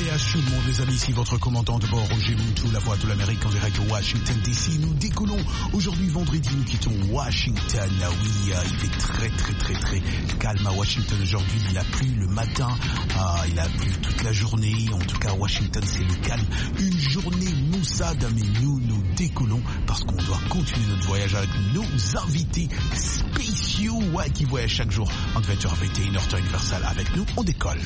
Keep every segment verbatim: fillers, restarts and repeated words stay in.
voyage tout le monde les amis, ici votre commandant de bord Roger Moutou, la voix de l'Amérique en direct de Washington D C. Nous décollons aujourd'hui vendredi, nous quittons Washington. Ah oui, euh, il fait très très très très calme à Washington aujourd'hui, il a plu le matin, euh, il a plu toute la journée, en tout cas Washington c'est le calme. Une journée maussade, mais nous nous décollons parce qu'on doit continuer notre voyage avec nos invités spéciaux, ouais, qui voyagent chaque jour entre vingt heures et vingt et une heures temps universel avec nous. On décolle.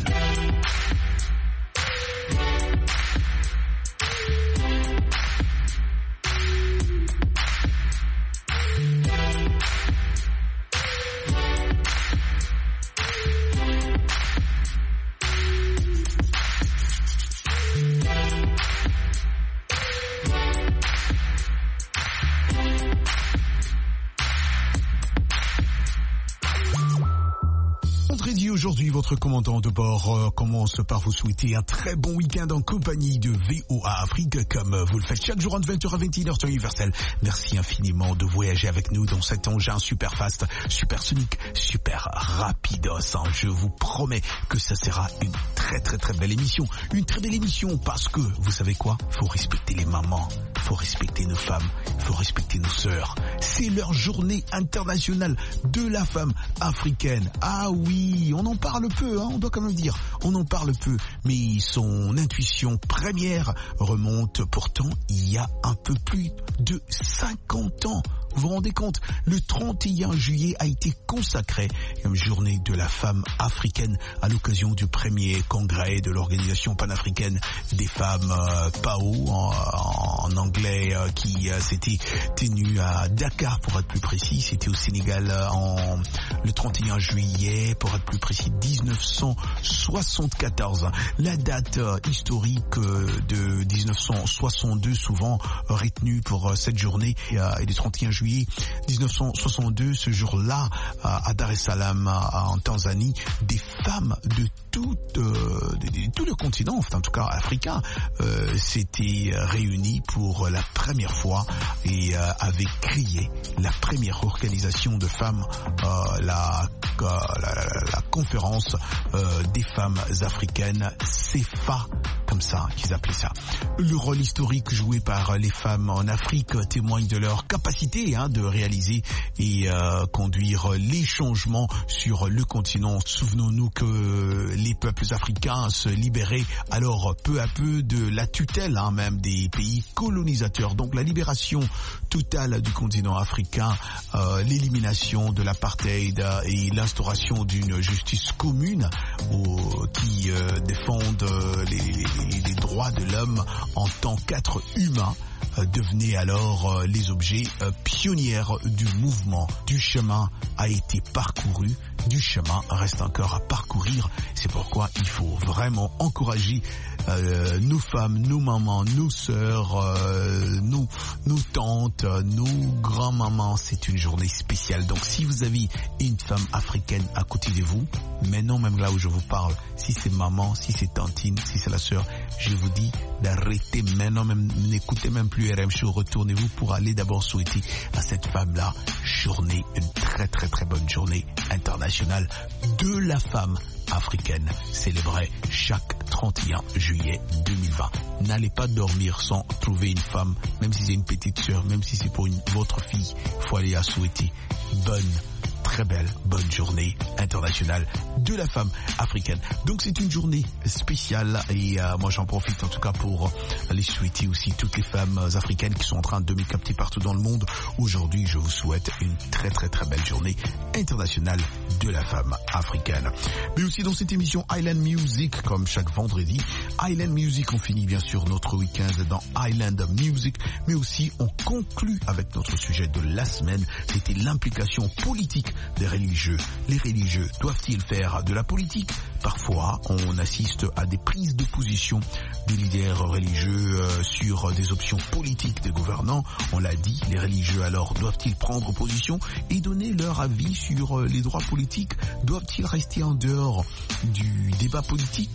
Aujourd'hui, votre commandant de bord euh, commence par vous souhaiter un très bon week-end en compagnie de V O A Afrique, comme vous le faites chaque jour entre vingt heures et vingt et une heures temps universel. Merci infiniment de voyager avec nous dans cet engin super fast, super sonique, super rapidos. Hein. Je vous promets que ça sera une très très très belle émission. Une très belle émission parce que, vous savez quoi? Faut respecter les mamans, faut respecter nos femmes, faut respecter nos sœurs. C'est leur journée internationale de la femme africaine. Ah oui, on en parle peu, hein, on doit quand même dire, on en parle peu, mais son intuition première remonte pourtant il y a un peu plus de cinquante ans. Vous vous rendez compte, le trente et un juillet a été consacré comme journée de la femme africaine à l'occasion du premier congrès de l'organisation panafricaine des femmes euh, P A O en, en anglais euh, qui euh, s'était tenu à Dakar pour être plus précis. C'était au Sénégal euh, en le trente et un juillet pour être plus précis dix-neuf cent soixante-quatorze. La date euh, historique euh, de dix-neuf cent soixante-deux souvent euh, retenue pour euh, cette journée euh, et du trente et un juillet dix-neuf cent soixante-deux, ce jour-là, à Dar es Salaam, en Tanzanie, des femmes de tout, euh, de, de, tout le continent, enfin, en tout cas africain, euh, s'étaient réunies pour la première fois et euh, avaient créé la première organisation de femmes, euh, la, euh, la, la, la conférence euh, des femmes africaines, C E F A, comme ça qu'ils appelaient ça. Le rôle historique joué par les femmes en Afrique témoigne de leur capacité hein, de réaliser et euh, conduire les changements sur le continent. Souvenons-nous que les peuples africains se libéraient alors peu à peu de la tutelle hein, même des pays colonisateurs. Donc la libération totale du continent africain, euh, l'élimination de l'apartheid et l'instauration d'une justice commune au, qui euh, défendent euh, les, les, les droits de l'homme en tant qu'être humain euh, devenaient alors euh, les objets euh, pionnières du mouvement. Du chemin a été parcouru, du chemin reste encore à parcourir. C'est pourquoi il faut vraiment encourager euh, nos femmes, nos mamans, nos sœurs, euh, nos, nos tantes, nos grands-mamans. C'est une journée spéciale. Donc si vous avez une femme africaine à côté de vous, maintenant même là où je vous parle, si c'est maman, si c'est tantine, si c'est la sœur, je vous dis d'arrêter maintenant, même n'écoutez même plus R M Show, retournez-vous pour aller d'abord souhaiter à cette femme-là journée, une très très très bonne journée internationale de la femme africaine, célébrée chaque trente et un juillet deux mille vingt. N'allez pas dormir sans trouver une femme, même si c'est une petite sœur, même si c'est pour une, votre fille, faut aller la souhaiter bonne, très belle, bonne journée internationale de la femme africaine. Donc c'est une journée spéciale et euh, moi j'en profite en tout cas pour aller souhaiter aussi toutes les femmes africaines qui sont en train de me capter partout dans le monde. Aujourd'hui je vous souhaite une très très très belle journée internationale de la femme africaine. Mais aussi dans cette émission Island Music, comme chaque vendredi, Island Music, on finit bien sûr notre week-end dans Island Music, mais aussi on conclut avec notre sujet de la semaine, c'était l'implication politique des religieux. Les religieux doivent-ils faire de la politique? Parfois, on assiste à des prises de position des leaders religieux euh, sur des options politiques des gouvernants. On l'a dit, les religieux alors doivent-ils prendre position et donner leur avis sur euh, les droits politiques? Doivent-ils rester en dehors du débat politique?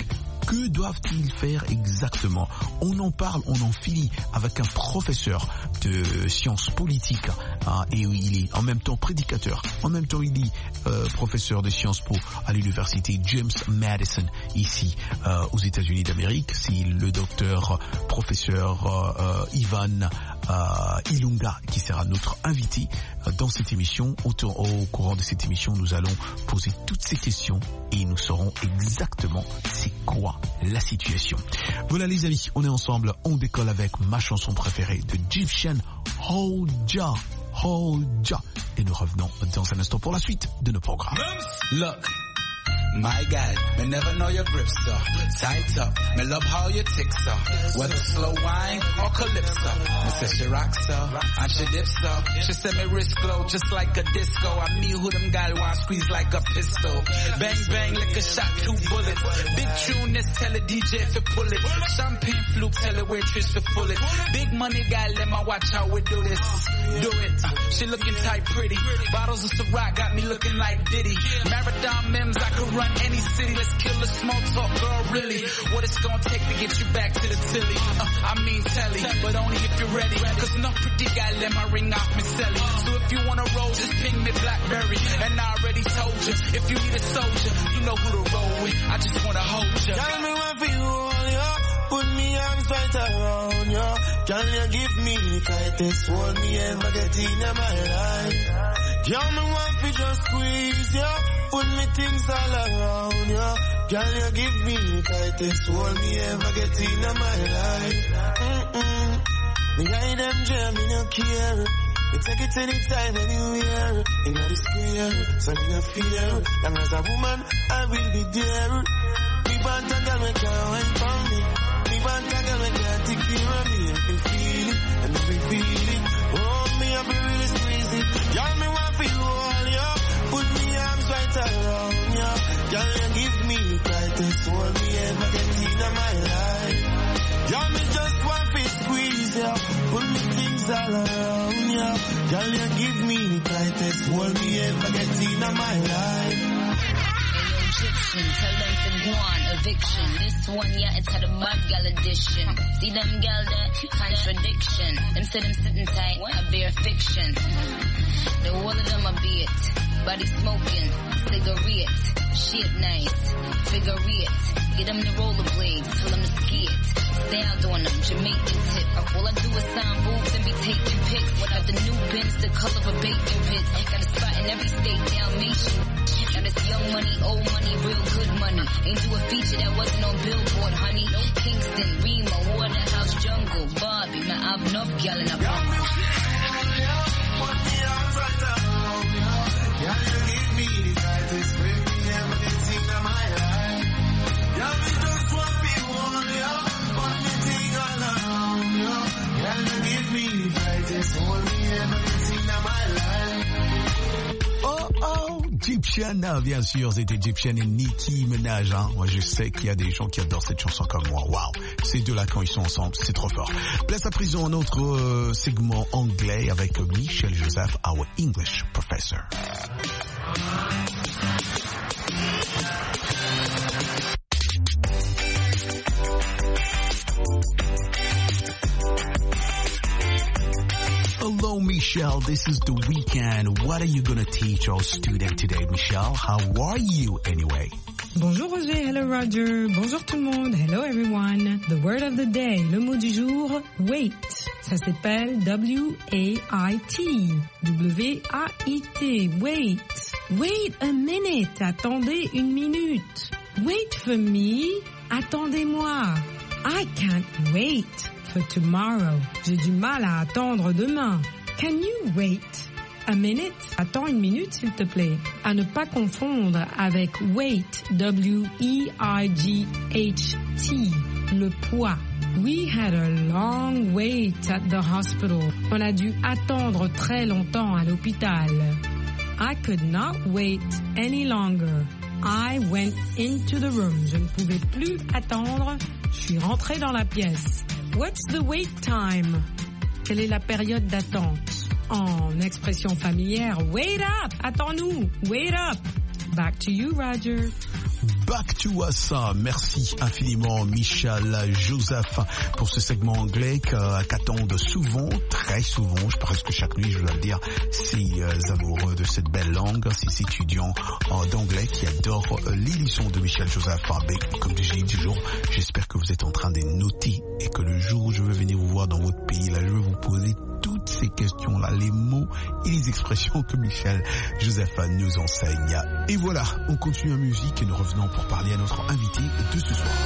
Que doivent-ils faire exactement? On en parle, on en finit avec un professeur de sciences politiques hein, et il est en même temps prédicateur, en même temps il est euh, professeur de Sciences Po à l'université James Madison ici euh, aux États-Unis d'Amérique. C'est le docteur professeur euh, Ivan euh, Ilunga qui sera notre invité euh, dans cette émission. Au, au courant de cette émission, nous allons poser toutes ces questions et nous saurons exactement c'est quoi la situation. Voilà les amis, on est ensemble, on décolle avec ma chanson préférée de Egyptian, Hoja, Hoja. Et nous revenons dans un instant pour la suite de nos programmes. Look. My God, me never know your grip, sir. Tight up, me love how you tick, sir. Whether slow wine or calypso. Me say she rock, sir, and she dip, sir. She say me wrist glow just like a disco. I me who them gal want squeeze like a pistol. Bang, bang, like a shot, two bullets. Big tune, let's tell a D J if you pull it. Champagne fluke, tell a waitress to pull it. Big money gal, let me watch how we do this. Do it. Uh, she looking tight, pretty. Bottles of Ciroc got me looking like Diddy. Marathon Mims, I could run any city, let's kill the small talk, girl, really. What it's gonna take to get you back to the tilly? Uh, I mean telly, but only if you're ready. Cause no pretty guy let my ring off me selly. So if you wanna roll, just ping me Blackberry. And I already told you, if you need a soldier, you know who to roll with. I just wanna hold you. Tell me what for you hold you. Put me arms right around you. Can you give me the tightest hold me ever get in my life? Tell me what for just squeeze you. Put me things all around you. Can you give me the tightest hold me ever get in my life? Mm-mm. Me hide them jam, me no care. Me take it anytime, anywhere. In the square, so me no fear. Long as a woman, I will be there. Me want a girl, me can't wait for me. Me want a girl, me can't take care of me. If me feel it, and if me feel it, oh, me I be really squeeze it. Y'all me want for you all, yo. Put me arms right around you. Y'all you give me the tightest hold me ever get in my life. Y'all me just want to squeeze you. Put me things all around you. Y'all you give me the tightest hold me ever get in my life. Egyptian, tell them to go on, eviction. This one, yeah, it's had a mad gal edition. See them gal there, contradiction. Them say them sitting tight, I bear fiction. The whole of them a beat, body smoking, cigarette, shit nice, figure it. Get them the rollerblades, tell them to ski it. Styles on them, Jamaican tip. All I do is sign boobs and be taking pics. What have the new bins, the color of bacon pits. Got a spot in every state, Dalmatian. Now this young money, old money, real good money. Ain't do a feature that wasn't on Billboard, honey. Kingston, Remo, Waterhouse, Jungle, Bobby. Man, I've enough gal in a pump. Put me arms right around you. Can you give me the tightest grip me ever get in my life? Yeah, me just want to be one, yeah. Put me thing all around you. Can you give me the tightest hold me ever get in my life? Oh oh, Egyptian, bien sûr, c'est Egyptian et Nicki Minaj. Hein. Moi, je sais qu'il y a des gens qui adorent cette chanson comme moi. Waouh, ces deux-là quand ils sont ensemble, c'est trop fort. Place à présent un autre euh, segment anglais avec Michel Joseph, our English professor. Hello, Michelle. This is the weekend. What are you going to teach our student today, Michelle? How are you anyway? Bonjour Roger, hello Roger. Bonjour tout le monde, hello everyone. The word of the day, le mot du jour, wait. Ça s'appelle W A I T. W A I T, wait. Wait a minute, attendez une minute. Wait for me, attendez-moi. I can't wait for tomorrow. J'ai du mal à attendre demain. Can you wait a minute? Attends une minute, s'il te plaît. À ne pas confondre avec weight, W E I G H T, le poids. We had a long wait at the hospital. On a dû attendre très longtemps à l'hôpital. I could not wait any longer. I went into the room. Je ne pouvais plus attendre. Je suis rentrée dans la pièce. What's the wait time? Quelle est la période d'attente? En expression familière, wait up! Attends-nous! Wait up! Back to you, Roger. Back to Us. Merci infiniment Michel Joseph pour ce segment anglais qu'attendent souvent, très souvent, je presque chaque nuit je dois le dire, ces amoureux de cette belle langue, ces étudiants d'anglais qui adorent les leçons de Michel Joseph. Mais comme je dis toujours, j'espère que vous êtes en train de noter et que le jour où je vais venir vous voir dans votre pays, là je vais vous poser toutes ces questions-là, les mots et les expressions que Michel Joseph nous enseigne. Et voilà, on continue en musique et nous revenons pour parler à notre invité de ce soir.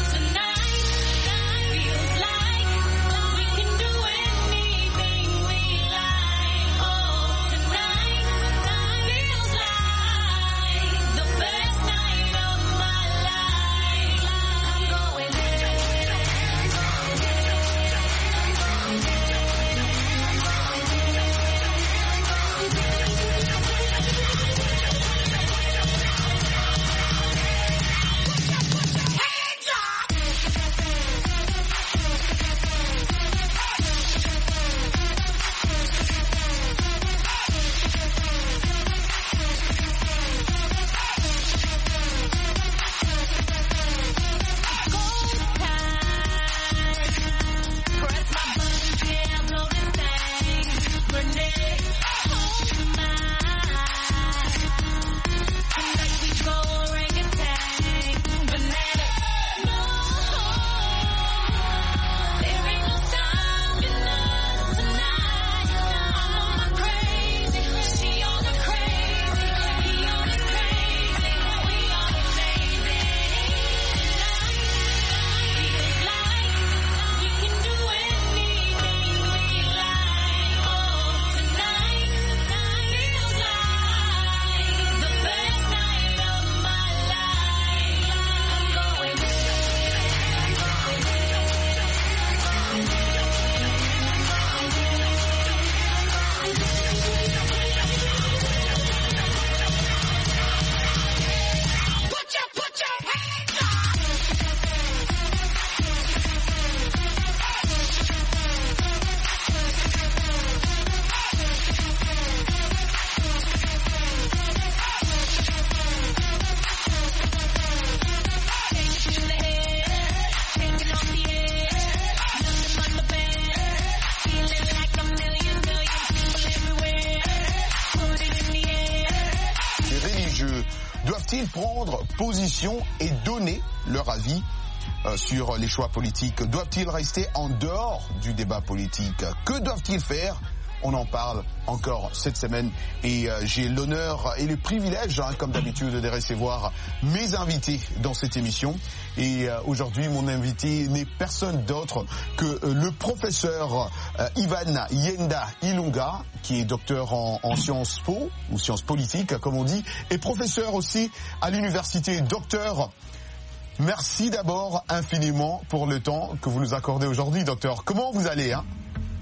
Prendre position et donner leur avis euh, sur les choix politiques? Doivent-ils rester en dehors du débat politique? Que doivent-ils faire? On en parle encore cette semaine et euh, j'ai l'honneur et le privilège, hein, comme d'habitude, de recevoir mes invités dans cette émission. Et euh, aujourd'hui, mon invité n'est personne d'autre que euh, le professeur euh, Ivan Yenda Ilunga, qui est docteur en, en sciences po, ou sciences politiques, comme on dit, et professeur aussi à l'université. Docteur, merci d'abord infiniment pour le temps que vous nous accordez aujourd'hui, docteur. Comment vous allez, hein?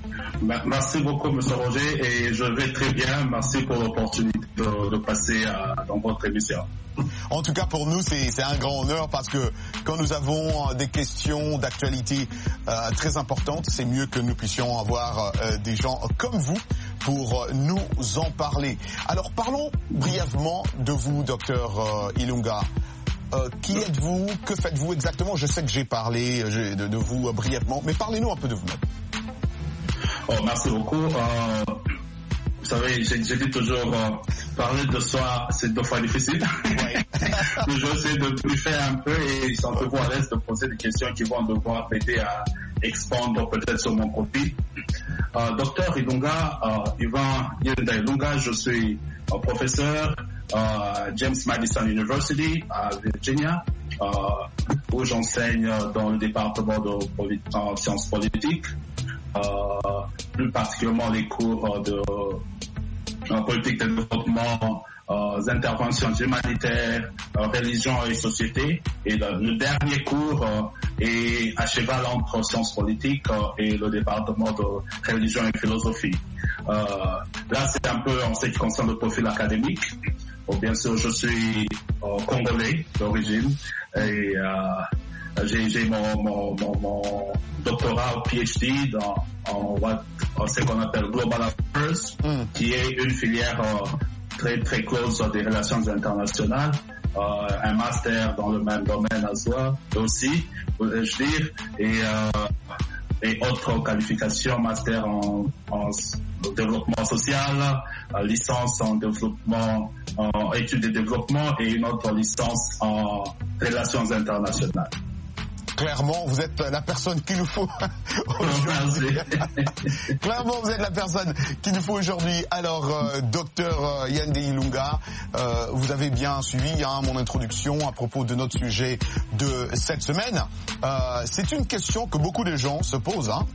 Merci beaucoup, M. Roger, et je vais très bien. Merci pour l'opportunité de, de passer à, dans votre émission. En tout cas, pour nous, c'est, c'est un grand honneur parce que quand nous avons des questions d'actualité euh, très importantes, c'est mieux que nous puissions avoir euh, des gens comme vous pour nous en parler. Alors, parlons brièvement de vous, docteur euh, Ilunga. Euh, qui êtes-vous? Que faites-vous exactement? Je sais que j'ai parlé de, de vous euh, brièvement, mais parlez-nous un peu de vous-même. Oh, merci beaucoup. Euh, vous savez, j'ai, j'ai dit toujours, euh, parler de soi, c'est deux fois difficile. Ouais. Je vais essayer de plus faire un peu et sentez-vous à l'aise de poser des questions qui vont devoir m'aider à expandre peut-être sur mon profil. Euh, docteur Ilunga, euh, Ivan Yenda Ilunga, je suis euh, professeur à euh, James Madison University à Virginia, euh, où j'enseigne dans le département de polit- en sciences politiques. Euh, plus particulièrement les cours de euh, politique de développement, euh, interventions humanitaires, euh, religion et société. Et le, le dernier cours euh, est à cheval entre sciences politiques euh, et le département de religion et philosophie. Euh, là, c'est un peu en ce qui concerne le profil académique. Bon, bien sûr, je suis euh, congolais d'origine et euh, J'ai, j'ai mon, mon, mon, mon doctorat au P H D dans en, what, en ce qu'on appelle Global Affairs, mm. qui est une filière euh, très très close des relations internationales. euh, un master dans le même domaine à soi aussi, je dire, et, euh, et autres qualifications, master en, en développement social, licence en développement, en études de développement et une autre licence en relations internationales. Clairement, vous êtes la personne qu'il nous faut aujourd'hui. Clairement, vous êtes la personne qu'il nous faut aujourd'hui. Alors, euh, docteur Yandé Ilunga, euh, vous avez bien suivi hein, mon introduction à propos de notre sujet de cette semaine. Euh, c'est une question que beaucoup de gens se posent. Hein.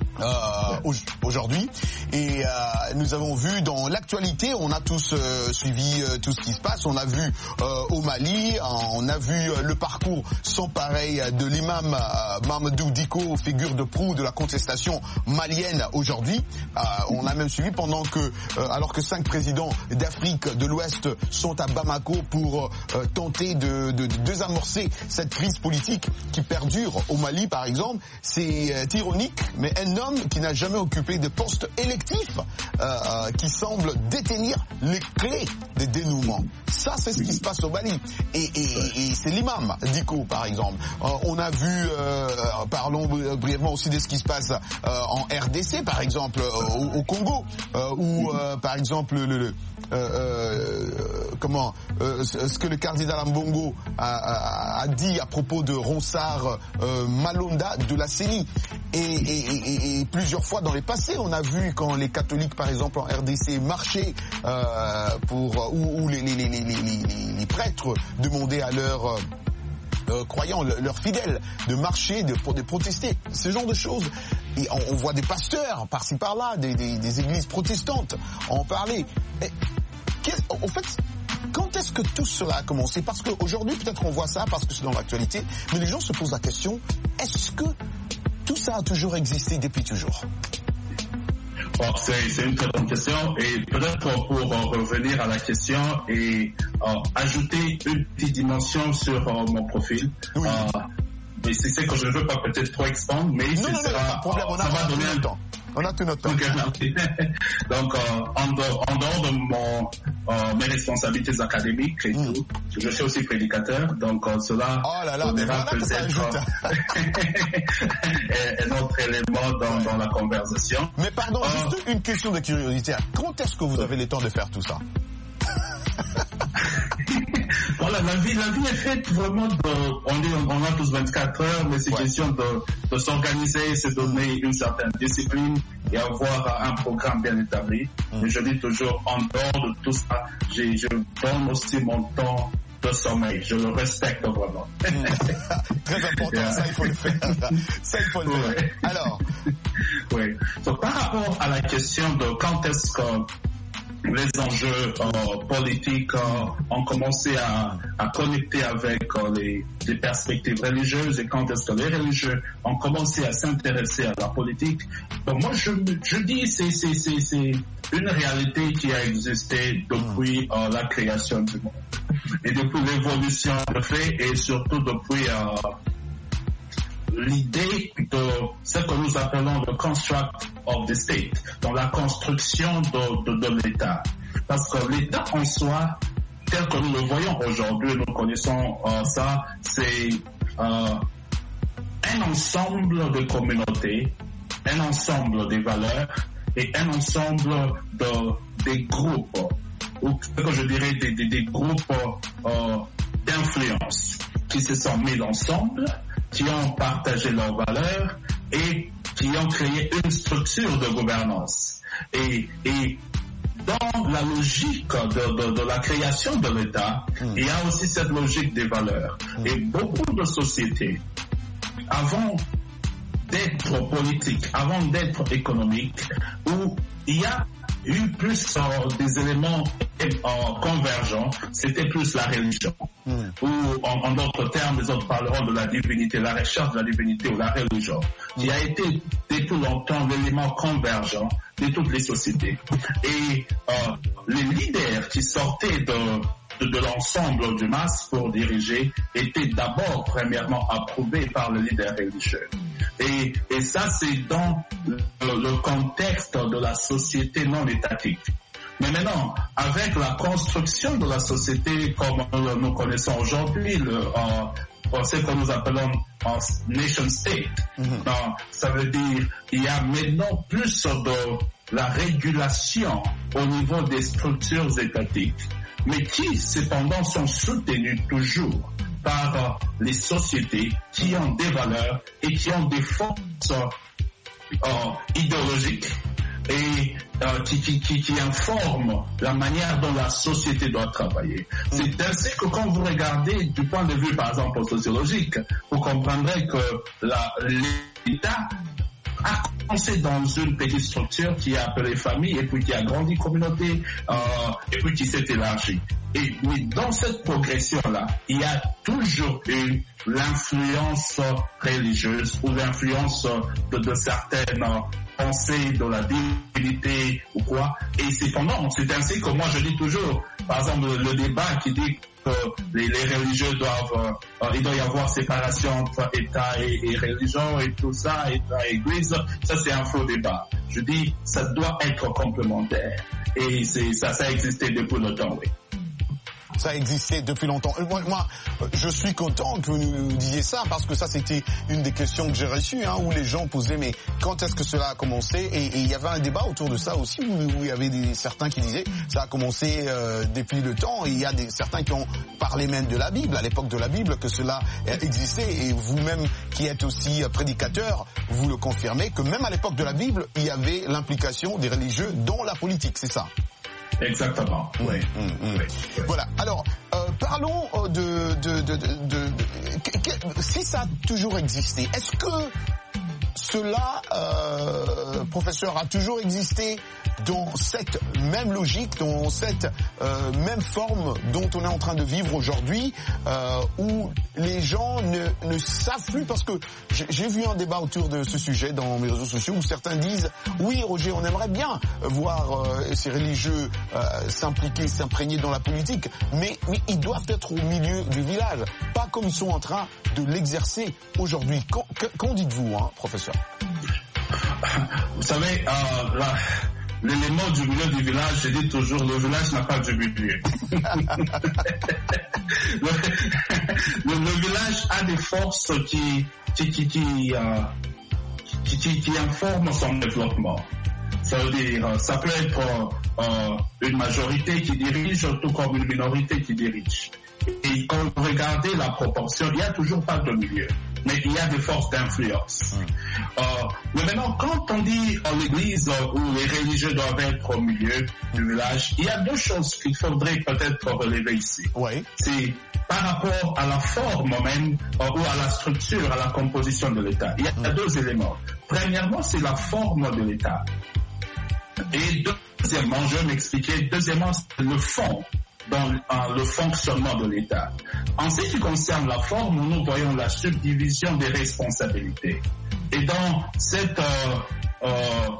Euh, aujourd'hui et euh, nous avons vu dans l'actualité, on a tous euh, suivi euh, tout ce qui se passe, on a vu euh, au Mali, on a vu euh, le parcours sans pareil de l'imam euh, Mamadou Dicko, figure de proue de la contestation malienne aujourd'hui. Euh, on a même suivi pendant que, euh, alors que cinq présidents d'Afrique de l'Ouest sont à Bamako pour euh, tenter de, de, de désamorcer cette crise politique qui perdure au Mali par exemple. C'est euh, ironique, mais un homme qui n'a jamais occupé de poste électif, euh, qui semble détenir les clés des dénouements. Ça, c'est ce qui se passe au Mali. Et, et, et c'est l'imam Dicko, par exemple. Euh, on a vu, euh, parlons brièvement aussi de ce qui se passe euh, en R D C, par exemple, euh, au, au Congo, euh, où, euh, par exemple, le, le euh, euh, comment, euh, ce que le cardinal Ambongo a, a, a dit à propos de Ronsard euh, Malonda de la C E N I. Et, et, et, et plusieurs fois dans les passés, on a vu quand les catholiques, par exemple en R D C, marchaient euh, pour ou, ou les, les, les, les, les, les prêtres demandaient à leurs euh, croyants, leurs fidèles, de marcher, de, de protester, ce genre de choses. Et on, on voit des pasteurs par-ci par-là, des, des, des églises protestantes en parler. Et, en fait, quand est-ce que tout cela a commencé? Parce qu'aujourd'hui, peut-être on voit ça parce que c'est dans l'actualité, mais les gens se posent la question, est-ce que tout ça a toujours existé depuis toujours? Bon, c'est, c'est une très bonne question et peut-être pour euh, revenir à la question et euh, ajouter une petite dimension sur euh, mon profil. Oui. Euh, mais c'est ce que je ne veux pas peut-être trop expandre, mais non, non, sera, non, pas de problème, on ça a, va on donner un temps. On a tout notre temps. Okay. Donc, euh, en, dehors, en dehors de mon, euh, mes responsabilités académiques et mm. tout, je suis aussi prédicateur. Donc, euh, cela oh là là, donnera peut-être un autre élément dans, dans la conversation. Mais pardon, euh, juste une question de curiosité. Quand est-ce que vous avez le temps de faire tout ça? Voilà, la vie, la vie est faite vraiment de, on dit, on a tous vingt-quatre heures, mais c'est ouais. question de, de s'organiser, se donner une certaine discipline et avoir un programme bien établi. Mm. Et je dis toujours, en dehors de tout ça, je, je donne aussi mon temps de sommeil. Je le respecte vraiment. Mm. Très important, yeah. ça il faut le faire. Ça il faut le faire. Ouais. Alors. Oui. Donc, par rapport à la question de quand est-ce que les enjeux euh, politiques euh, ont commencé à, à connecter avec euh, les, les perspectives religieuses et quand est-ce que les religieux ont commencé à s'intéresser à la politique. Donc moi je, je dis c'est c'est c'est c'est une réalité qui a existé depuis euh, la création du monde et depuis l'évolution de fait et surtout depuis euh, l'idée de ce que nous appelons le construct of the state, dans la construction de, de, de l'État. Parce que l'État en soi, tel que nous le voyons aujourd'hui, nous connaissons euh, ça, c'est euh, un ensemble de communautés, un ensemble de valeurs et un ensemble de, des groupes, ou ce que je dirais des, des, des groupes euh, d'influence qui se sont mis ensemble, qui ont partagé leurs valeurs et qui ont créé une structure de gouvernance. Et, et dans la logique de, de, de la création de l'État, mmh. il y a aussi cette logique des valeurs. Mmh. Et beaucoup de sociétés, avant d'être politiques, avant d'être économiques, où il y a eu plus euh, des éléments euh, convergents, c'était plus la religion. Mm. Ou en, en d'autres termes, les autres parleront de la divinité, la recherche de la divinité ou la religion, mm. qui a été depuis longtemps l'élément convergent de toutes les sociétés. Et euh, les leaders qui sortaient de de, de l'ensemble du masse pour diriger étaient d'abord premièrement approuvés par le leader religieux. Et, et ça, c'est dans le, le contexte de la société non étatique. Mais maintenant, avec la construction de la société comme nous connaissons aujourd'hui, le, euh, ce que nous appelons un nation state, mm-hmm. donc, ça veut dire il y a maintenant plus de la régulation au niveau des structures étatiques, mais qui cependant sont soutenues toujours par euh, les sociétés qui ont des valeurs et qui ont des forces euh, idéologiques et euh, qui, qui, qui, qui informent la manière dont la société doit travailler. Mm. C'est ainsi que quand vous regardez du point de vue, par exemple, sociologique, vous comprendrez que la, l'État a commencé dans une petite structure qui est appelée famille et puis qui a grandi communauté euh, et puis qui s'est élargie. Et mais dans cette progression-là, il y a toujours eu l'influence religieuse ou l'influence de, de certaines pensées de la divinité ou quoi. Et cependant, c'est ainsi que moi je dis toujours, par exemple, le débat qui dit que les, les religieux doivent, euh, il doit y avoir séparation entre État et, et religion et tout ça, État et Église, ça c'est un faux débat. Je dis, ça doit être complémentaire. Et c'est, ça, ça a existé depuis longtemps, oui. Ça existait depuis longtemps. Moi, moi, je suis content que vous nous disiez ça, parce que ça, c'était une des questions que j'ai reçues, hein, où les gens posaient, mais quand est-ce que cela a commencé? Et il y avait un débat autour de ça aussi, où, où il y avait des, certains qui disaient, ça a commencé euh, depuis le temps, et il y a des, certains qui ont parlé même de la Bible, à l'époque de la Bible, que cela existait, et vous-même qui êtes aussi prédicateur, vous le confirmez, que même à l'époque de la Bible, il y avait l'implication des religieux dans la politique, c'est ça? Exactement. Oui. Mmh, mmh. oui. Voilà. Alors, euh, parlons de, de, de, de, de, de, de si ça a toujours existé. Est-ce que cela, euh, professeur, a toujours existé dans cette même logique, dans cette euh, même forme dont on est en train de vivre aujourd'hui, euh, où les gens ne, ne savent plus, parce que j'ai vu un débat autour de ce sujet dans mes réseaux sociaux où certains disent « Oui, Roger, on aimerait bien voir euh, ces religieux euh, s'impliquer, s'imprégner dans la politique, mais, mais ils doivent être au milieu du village, pas comme ils sont en train de l'exercer aujourd'hui. » Qu'en dites-vous, hein, professeur? Vous savez, euh, là, l'élément du milieu du village, je dis toujours, le village n'a pas de milieu. le, le, le village a des forces qui, qui, qui, qui, euh, qui, qui, qui informent son développement. Ça veut dire, ça peut être euh, une majorité qui dirige, tout comme une minorité qui dirige. Et quand vous regardez la proportion, il n'y a toujours pas de milieu, mais il y a des forces d'influence. Mmh. Euh, mais maintenant, quand on dit en l'église euh, où les religieux doivent être au milieu du village, il y a deux choses qu'il faudrait peut-être relever ici. Oui. C'est par rapport à la forme même, euh, ou à la structure, à la composition de l'État. Il y a mmh. deux éléments. Premièrement, c'est la forme de l'État. Et deuxièmement, je vais m'expliquer, deuxièmement, c'est le fond. Dans euh, le fonctionnement de l'État. En ce qui concerne la forme, nous voyons la subdivision des responsabilités. Et dans cette euh, euh,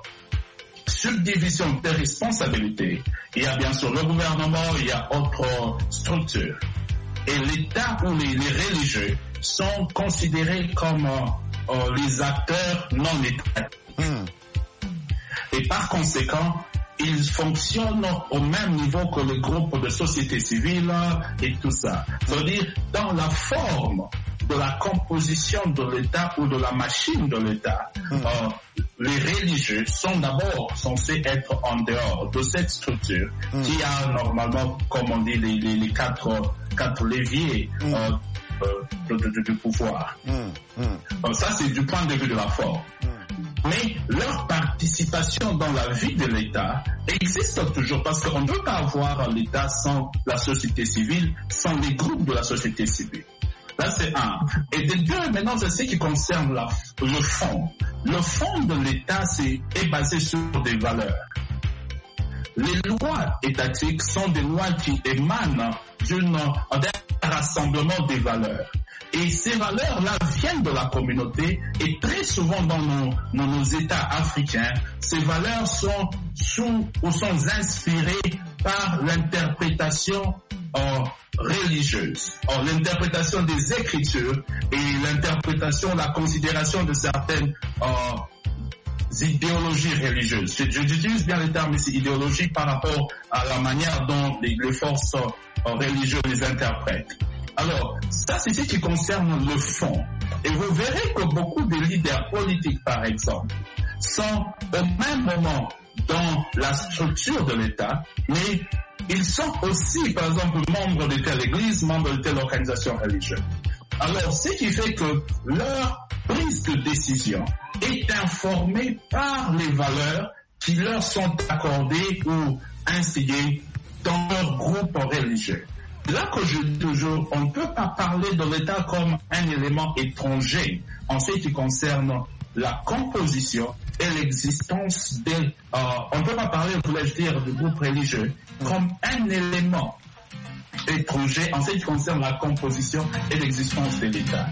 subdivision des responsabilités, il y a bien sûr le gouvernement, il y a autres structures. Et l'État ou les, les religieux sont considérés comme euh, euh, les acteurs non étatiques. Mm. Et par conséquent, ils fonctionnent au même niveau que le groupe de société civile et tout ça. C'est-à-dire, dans la forme de la composition de l'État ou de la machine de l'État, mmh. euh, les religieux sont d'abord censés être en dehors de cette structure mmh. qui a normalement, comme on dit, les, les, les quatre, quatre leviers mmh. euh, de, de, de, de pouvoir. Mmh. Mmh. Donc ça, c'est du point de vue de la forme. Mmh. Mais leur participation dans la vie de l'État existe toujours, parce qu'on ne peut pas avoir l'État sans la société civile, sans les groupes de la société civile. Là, c'est un. Et de deux, maintenant, c'est ce qui concerne la, le fond. Le fond de l'État c'est, est basé sur des valeurs. Les lois étatiques sont des lois qui émanent d'une, d'un rassemblement des valeurs. Et ces valeurs-là viennent de la communauté, et très souvent dans nos, dans nos États africains, ces valeurs sont sous ou sont inspirées par l'interprétation euh, religieuse, euh, l'interprétation des Écritures, écriture et l'interprétation, la considération de certaines euh, euh, euh, de, de, de pouvoir. Mm. Euh, ça, c'est du point de vue de la forme. Mais leur participation dans la vie de l'État existe toujours, parce qu'on ne peut pas avoir l'État sans la société civile, sans les groupes de la société civile. Et de deux, maintenant, c'est ce qui concerne la, le fond. Le fond de l'État, c'est est basé sur des valeurs. Les lois étatiques sont des lois qui émanent d'une, d'un rassemblement des valeurs. Et ces valeurs-là viennent de la communauté, et très souvent dans nos, dans nos États africains, ces valeurs sont sous ou sont inspirées par l'interprétation idéologies religieuses. Je, je, j'utilise bien le terme ici, idéologie, par rapport à la manière dont les, les forces euh, religieuses les interprètent. Alors, ça, c'est ce qui concerne le fond. Et vous verrez que beaucoup de leaders politiques, par exemple, sont au même moment dans la structure de l'État, mais ils sont aussi, par exemple, membres de telle église, membres de telle organisation religieuse. Alors, ce qui fait que leur prise de décision est informée par les valeurs qui leur sont accordées ou instillées dans leur groupe religieux. Là que je dis toujours, on ne peut pas parler de l'État comme un élément étranger en ce qui concerne la composition et l'existence de... Euh, on ne peut pas parler, voulais-je dire, du groupe religieux comme un élément étranger en ce qui concerne la composition et l'existence de l'État.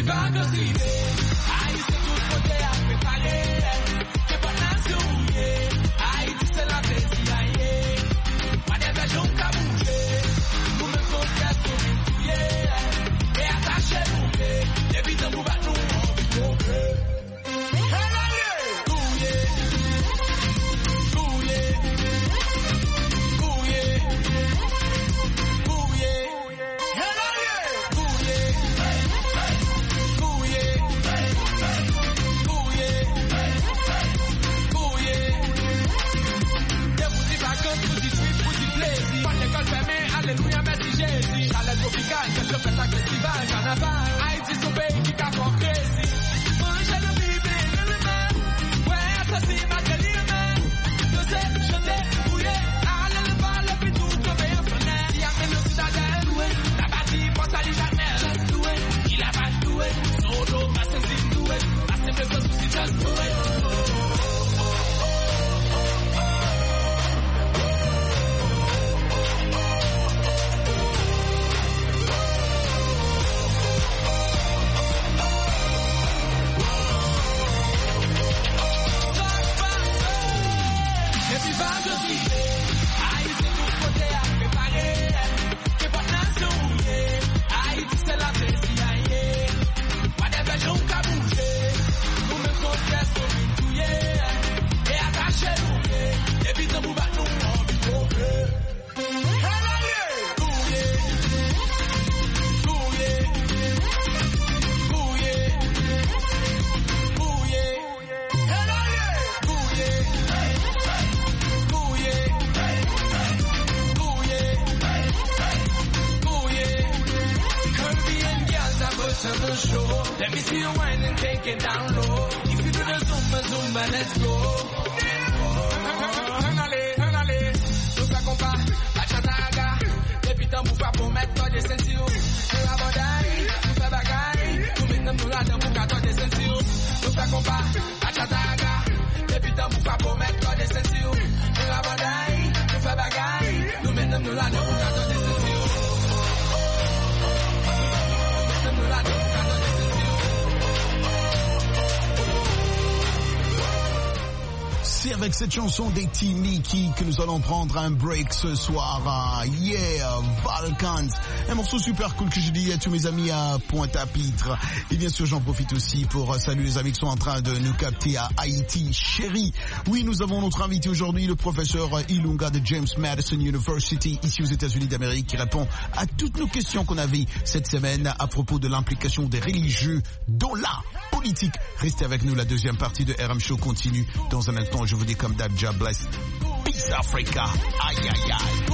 C'est avec cette chanson des Tiniki que nous allons prendre un break ce soir à Yeah, Balkans. Un morceau super cool que je dis à tous mes amis à Pointe-à-Pitre. Et bien sûr, j'en profite aussi pour saluer les amis qui sont en train de nous capter à Haïti, chérie. Oui, nous avons notre invité aujourd'hui, le professeur Ilunga de James Madison University, ici aux États-Unis d'Amérique, qui répond à toutes nos questions qu'on avait cette semaine à propos de l'implication des religieux dans la politique. Restez avec nous, la deuxième partie de R M Show continue dans un instant. Je vous dis comme d'hab, God bless. Peace Africa. Aïe aïe aïe.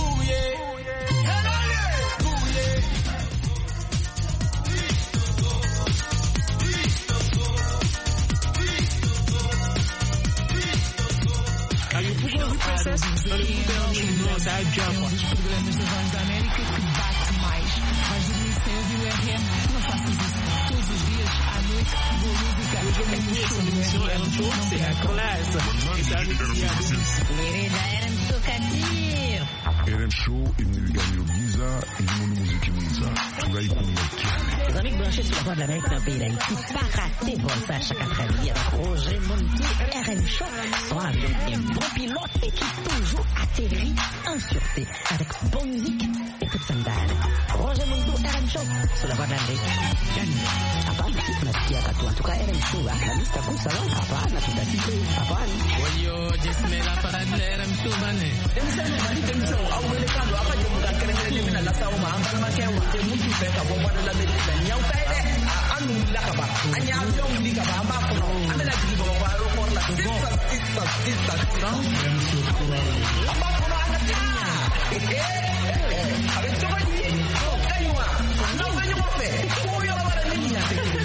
Aí o Google Reprocess, olha o Google da Java. Os programas da Voz da América que bate mais. Vais dormir cedo e o R M, não faças isso. Todos os dias, à noite, boa música. Hoje eu me show do R M, c'est la classe. Vereda R M Show Kadir. R M Show, il nous gagne le visa. mwiza ndi muziki mwiza turayikumva cyane. Les amis branchés sur la voie de l'Amérique dans le pays d'Haïti, pas rater pour ça chaque après-midi avec Roger Mondi, R M Show, soit avec un bon pilote et qui toujours atterrit en sûreté avec bonne musique et toute sandale. Roger Mondi, R M Show, sur la voie de l'Amérique. Hapana, nasikia katu. En tout cas, R M Show, la lista kuu salon, hapana, tutasikia, hapana. Oyo, jesmela para R M Show, bane. Demsema mali demsema, au wele kando, apa je muda kerenge limina la sawo ma ambal ma kewa, te mutu feka bo wala la medina, nyau kaide, anu la kaba, anya avion di kaba, amba kono, amela di bo wa ro por la go. Tista, tista, tista. Amba kono ana tinya. Eh, avec toi ni, kaiwa, no venyo mo fe. Oyo la wala niña.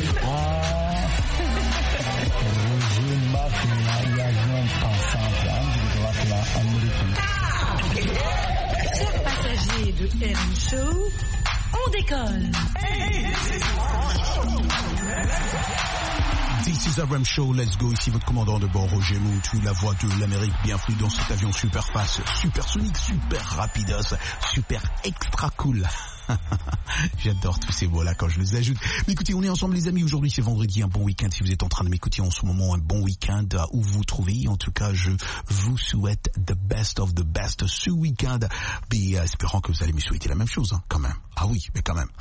Chers passagers de R M Show, on décolle. This is R M Show, let's go. Ici votre commandant de bord, Roger Moutou, la voix de l'Amérique. Bienvenue dans cet avion super fast, super sonique, super rapidos, super extra cool. J'adore tous ces mots-là quand je les ajoute. Mais écoutez, on est ensemble les amis. Aujourd'hui c'est vendredi, un bon week-end. Si vous êtes en train de m'écouter en ce moment, un bon week-end où vous vous trouvez. En tout cas, je vous souhaite the best of the best ce week-end. Mais euh, espérant que vous allez me souhaiter la même chose, hein, quand même. Ah oui, mais quand même.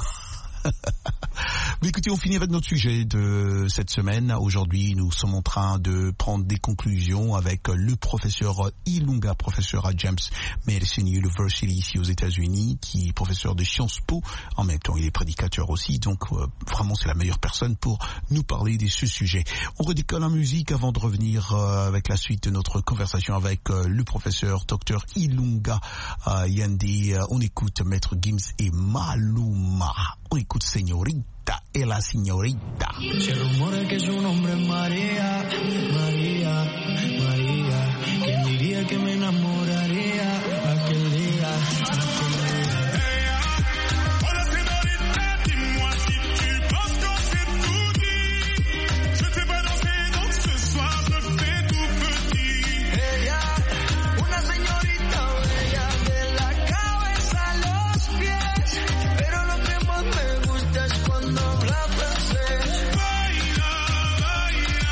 Mais écoutez, on finit avec notre sujet de cette semaine. Aujourd'hui, nous sommes en train de prendre des conclusions avec le professeur Ilunga, professeur à James Madison University ici aux États-Unis, qui est professeur de Sciences Po. En même temps, il est prédicateur aussi, donc euh, vraiment c'est la meilleure personne pour nous parler de ce sujet. On redécolle en musique avant de revenir euh, avec la suite de notre conversation avec euh, le professeur docteur Ilunga euh, Yandi. Euh, on écoute Maître Gims et Maluma. On écoute Señorita et la Señorita. Se rumora que su nombre es María, María, María. ¿Quién diría que me enamoraría aquel día, aquel día? Hola señorita, dis-moi si tu penses qu'on s'est tout dit. Je t'ai pas dansé donc ce soir je fais tout petit. Ella, una señorita bella de la cabeza a los pies, pero lo que más me gusta es cuando habla francés. Baila, baila,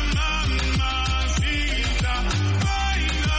mamacita. Baila,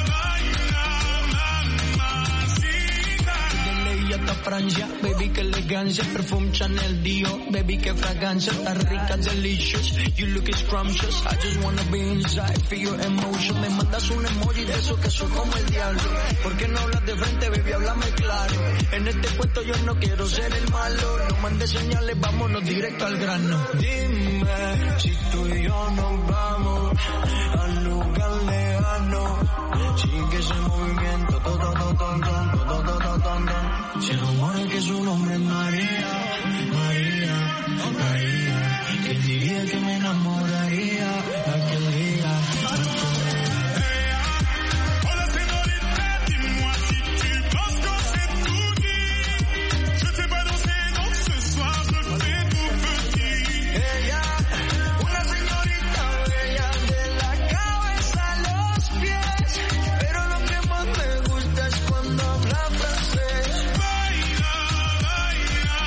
baila, mamacita. De ley hasta Francia, baby, que elegancia. Perfume Chanel, Dior, baby, que fragancia. Está rica, delicious, you look scrumptious. I just wanna be inside, feel your emotion. Me mandas un emoji de esos que son como el diablo. ¿Por qué no hablas de frente, baby? Háblame claro. En este cuento yo no quiero ser el malo. No mandes señales, vámonos directo al grano. Dime si tú y yo nos vamos al lugar lejano. Sigue ese movimiento, todo, todo, todo, todo, todo, todo, todo. Se rumora que su nombre es María, María, María. ¿Quién diría que me enamoraría aquel día, aquel día? Hola señorita, dis-moi si tu penses qu'on s'est tout dit. Je t'ai pas dansé donc ce soir je fais tout petit. Ella, una señorita bella de la cabeza a los pies, pero lo que más me gusta es cuando habla francés. Baila, baila,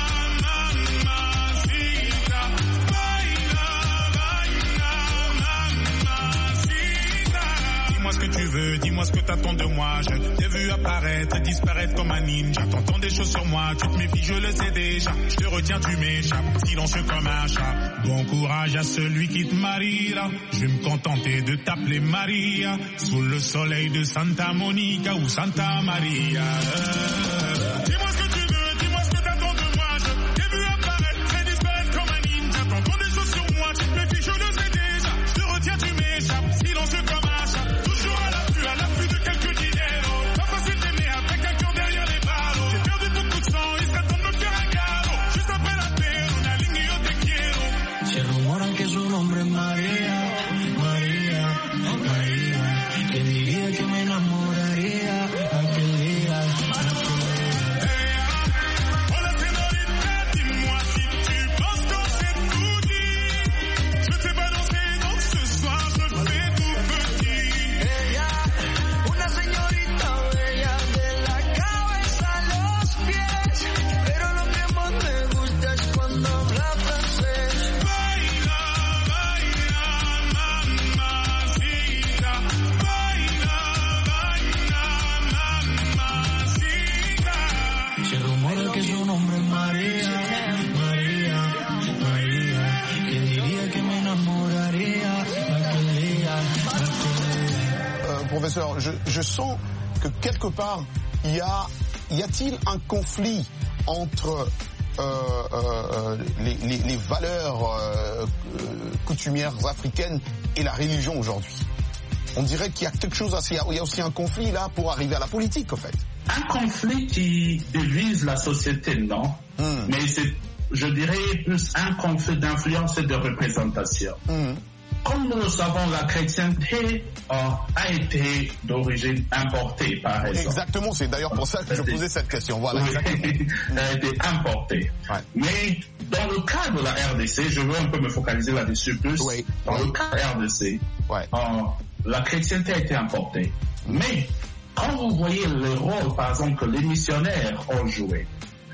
mamacita. Baila, baila, mamacita. Dis-moi ce que tu veux, dis-moi ce que t'attends de moi. Je t'ai vu apparaître et disparaître comme un ninja. T'entends des choses sur moi, tu te méfies, je le sais déjà. Je te retiens, tu m'échappes, silencieux comme un chat. Bon courage à celui qui te mariera. Je vais me contenter de t'appeler Maria. Sous le soleil de Santa Monica ou Santa Maria. Euh, dis-moi ce que tu veux, dis-moi ce que t'attends de moi. Je t'ai vu apparaître et disparaître comme un ninja. T'entends des choses sur moi, tu te méfies, je le sais déjà. Je te retiens, tu m'échappes, silencieux comme un chat. Toujours à l'affût, à l'affût de quelques dineros. Pas facile d'aimer avec un cœur derrière les barreaux. J'ai perdu beaucoup de sang, il serait temps de me faire un cadeau. Juste après la paix, una ligne yo te quiero. Se rumora que su nombre es María, María, María. ¿Quién diría que me enamoraría aquel día, aquel día? professeur, je, je sens que quelque part, il y a, y a-t-il un conflit entre euh, euh, les, les, les valeurs euh, coutumières africaines et la religion aujourd'hui? On dirait qu'il y a quelque chose, il y a, il y a aussi un conflit là pour arriver à la politique, en fait. Un conflit qui divise la société, non. Mm. Mais c'est, je dirais, plus un conflit d'influence et de représentation. Mm. Comme nous le savons, la chrétienté euh, a été d'origine importée, par exemple. Exactement, c'est d'ailleurs pour ça que je posais cette question. Voilà. Oui, elle a été importée. Ouais. Mais dans le cas de la R D C, je veux un peu me focaliser là-dessus plus. Oui. Dans oui. le cas de la R D C, ouais. euh, la chrétienté a été importée. Mm. Mais quand vous voyez le rôle, par exemple, que les missionnaires ont joué,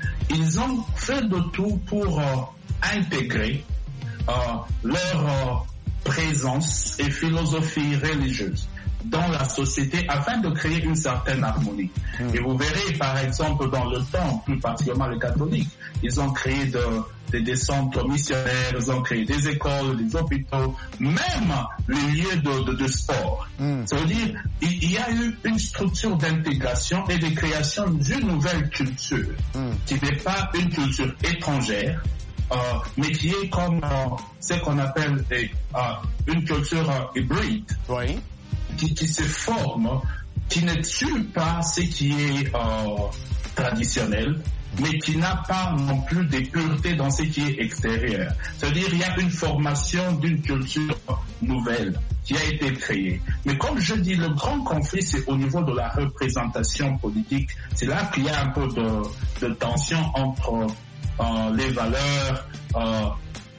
ils ont fait de tout pour euh, intégrer euh, leur euh, présence et philosophie religieuse dans la société afin de créer une certaine harmonie. Mmh. Et vous verrez, par exemple, dans le temps, plus particulièrement les catholiques, ils ont créé de, de, des centres missionnaires, ils ont créé des écoles, des hôpitaux, même les lieux de, de, de sport. Mmh. Ça veut dire il, il y a eu une structure d'intégration et de création d'une nouvelle culture mmh. qui n'est pas une culture étrangère, Euh, mais qui est comme euh, ce qu'on appelle euh, une culture euh, hybride, oui. qui, qui se forme, qui ne tue pas ce qui est euh, traditionnel, mais qui n'a pas non plus des puretés dans ce qui est extérieur. C'est-à-dire il y a une formation d'une culture nouvelle qui a été créée. Mais comme je dis, le grand conflit, c'est au niveau de la représentation politique. C'est là qu'il y a un peu de, de tension entre Euh, les valeurs, euh,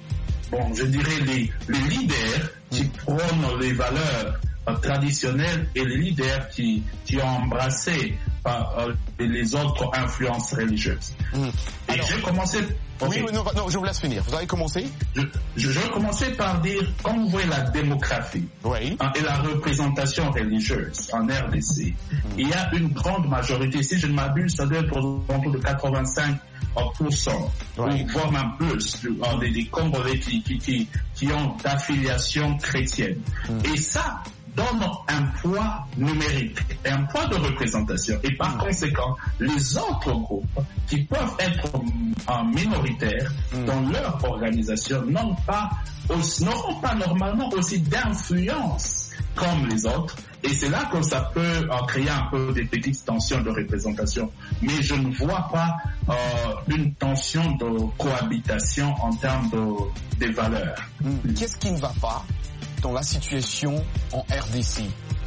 bon, je dirais les, les leaders qui prônent les valeurs euh, traditionnelles et les leaders qui, qui ont embrassé euh, euh, les autres influences religieuses. Mmh. Et Alors, j'ai commencé... Okay. Oui, non, non, je vous laisse finir. Vous avez commencé? Je, je, je vais commencer par dire, quand vous voyez la démographie oui. hein, et la représentation religieuse en R D C, mmh. il y a une grande majorité, si je ne m'abuse, ça doit être autour de quatre-vingt-cinq pour cent, oui. ou voire même plus, euh, des, des Congolais qui, qui, qui, qui ont d'affiliation chrétienne. Mmh. Et ça donne un poids numérique, un poids de représentation. Et par mmh. conséquent, les autres groupes qui peuvent être euh, minoritaires mmh. dans leur organisation n'ont pas, aussi, n'auront pas normalement aussi d'influence comme les autres. Et c'est là que ça peut euh, créer un peu des petites tensions de représentation. Mais je ne vois pas euh, une tension de cohabitation en termes de, des valeurs. Mmh. Qu'est-ce qui ne va pas dans la situation en R D C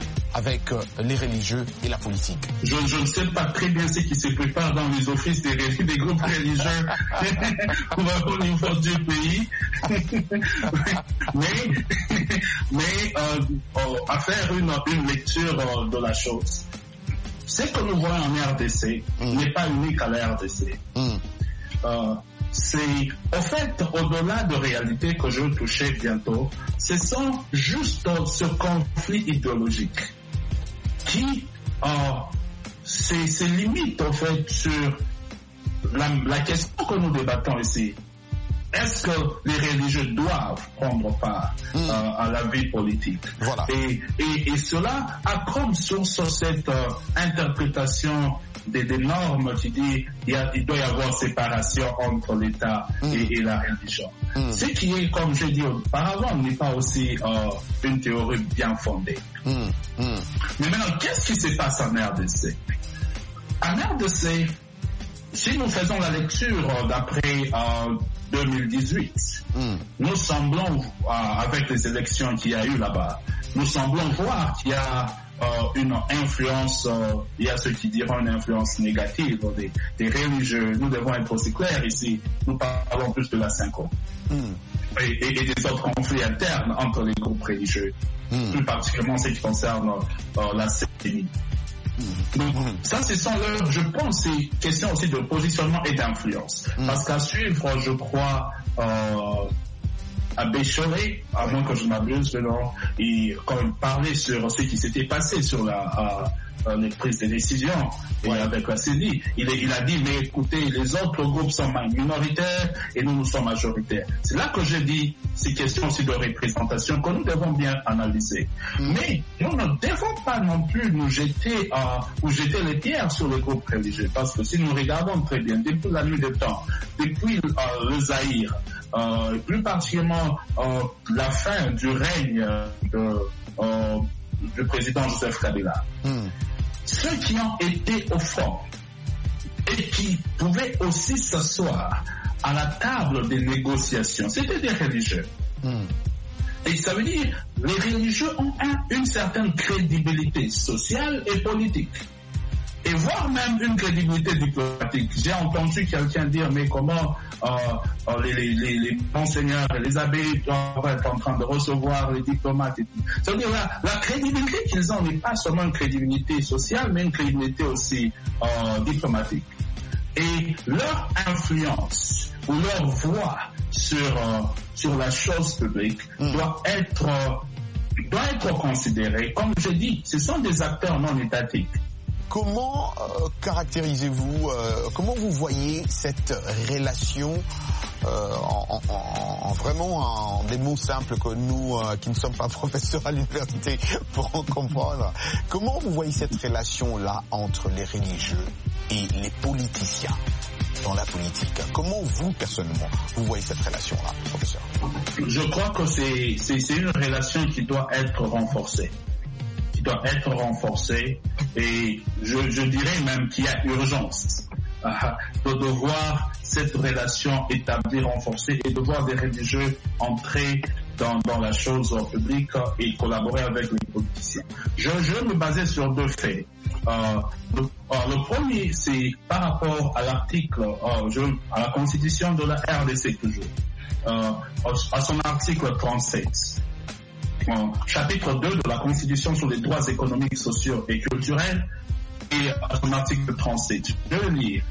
avec euh, les religieux et la politique? Je, je ne sais pas très bien ce qui se prépare dans les offices des, des groupes religieux au niveau du pays. mais mais euh, euh, à faire une, une lecture euh, de la chose. Ce que nous voyons en R D C mm. n'est pas unique à la R D C. Mm. Euh, c'est, au fait, au-delà de réalité que je vais toucher bientôt, ce sont juste ce conflit idéologique qui euh, c'est, c'est limite, au fait, sur la, la question que nous débattons ici. Est-ce que les religieux doivent prendre part mmh. euh, à la vie politique? Voilà. Et, et, et cela a comme source cette euh, interprétation des, des normes qui dit il, y a, il doit y avoir séparation entre l'État mmh. et, et la religion. Mmh. Ce qui est, comme j'ai dit auparavant, n'est pas aussi euh, une théorie bien fondée. Mmh. Mmh. Mais maintenant, qu'est-ce qui se passe en R D C? En R D C, si nous faisons la lecture d'après euh, deux mille dix-huit, mm. nous semblons, euh, avec les élections qu'il y a eu là-bas, nous semblons voir qu'il y a euh, une influence, euh, il y a ceux qui diront une influence négative des, des religieux. Nous devons être aussi clairs ici, nous parlons plus de la cinquante mm. et, et, et des autres conflits internes entre les groupes religieux, mm. plus particulièrement ce qui concerne euh, la C E N I. Donc, ça, ce sont leurs, je pense, c'est question aussi de positionnement et d'influence. Mm. Parce qu'à suivre, je crois, euh, à Béchoré, à moins que je m'abuse, et quand il parlait sur ce qui s'était passé sur la, à, à les prises de décision et ouais. avec la C E D I, il, il a dit, mais écoutez, les autres groupes sont minoritaires et nous, nous sommes majoritaires. C'est là que je dis, ces questions aussi de représentation que nous devons bien analyser. Mm. Mais nous ne devons pas non plus nous jeter, euh, ou jeter les pierres sur les groupes religieux, parce que si nous regardons très bien, depuis la nuit des temps, depuis euh, le Zaïre, euh, plus particulièrement euh, la fin du règne de, euh, du président Joseph Kabila, mm. ceux qui ont été au front et qui pouvaient aussi s'asseoir à la table des négociations, c'était des religieux. Mm. Et ça veut dire les religieux ont un, une certaine crédibilité sociale et politique. Et voire même une crédibilité diplomatique. J'ai entendu quelqu'un dire, mais comment euh, les, les, les, les monseigneurs et les abbés doivent être en train de recevoir les diplomates et tout. Ça veut dire la, la crédibilité qu'ils ont n'est pas seulement une crédibilité sociale, mais une crédibilité aussi euh, diplomatique. Et leur influence ou leur voix sur, euh, sur la chose publique mmh. doit être, euh, doit être considérée. Comme je dis, ce sont des acteurs non étatiques. Comment euh, caractérisez-vous, euh, comment vous voyez cette relation euh, en, en, en vraiment en des mots simples que nous, euh, qui ne sommes pas professeurs à l'université, pourrons comprendre. Comment vous voyez cette relation-là entre les religieux et les politiciens dans la politique? Comment vous, personnellement, vous voyez cette relation-là, professeur? Je crois que c'est, c'est, c'est une relation qui doit être renforcée. doit être renforcée et je, je dirais même qu'il y a urgence uh, de devoir cette relation établie, renforcée et de voir des religieux entrer dans, dans la chose publique et collaborer avec les politiciens. Je, je vais me baser sur deux faits. Euh, le, euh, le premier, c'est par rapport à l'article, euh, je, à la constitution de la R D C toujours, euh, à son article trente-sept. Chapitre deux de la Constitution sur les droits économiques, sociaux et culturels et à son article trente-sept. Je vais lire.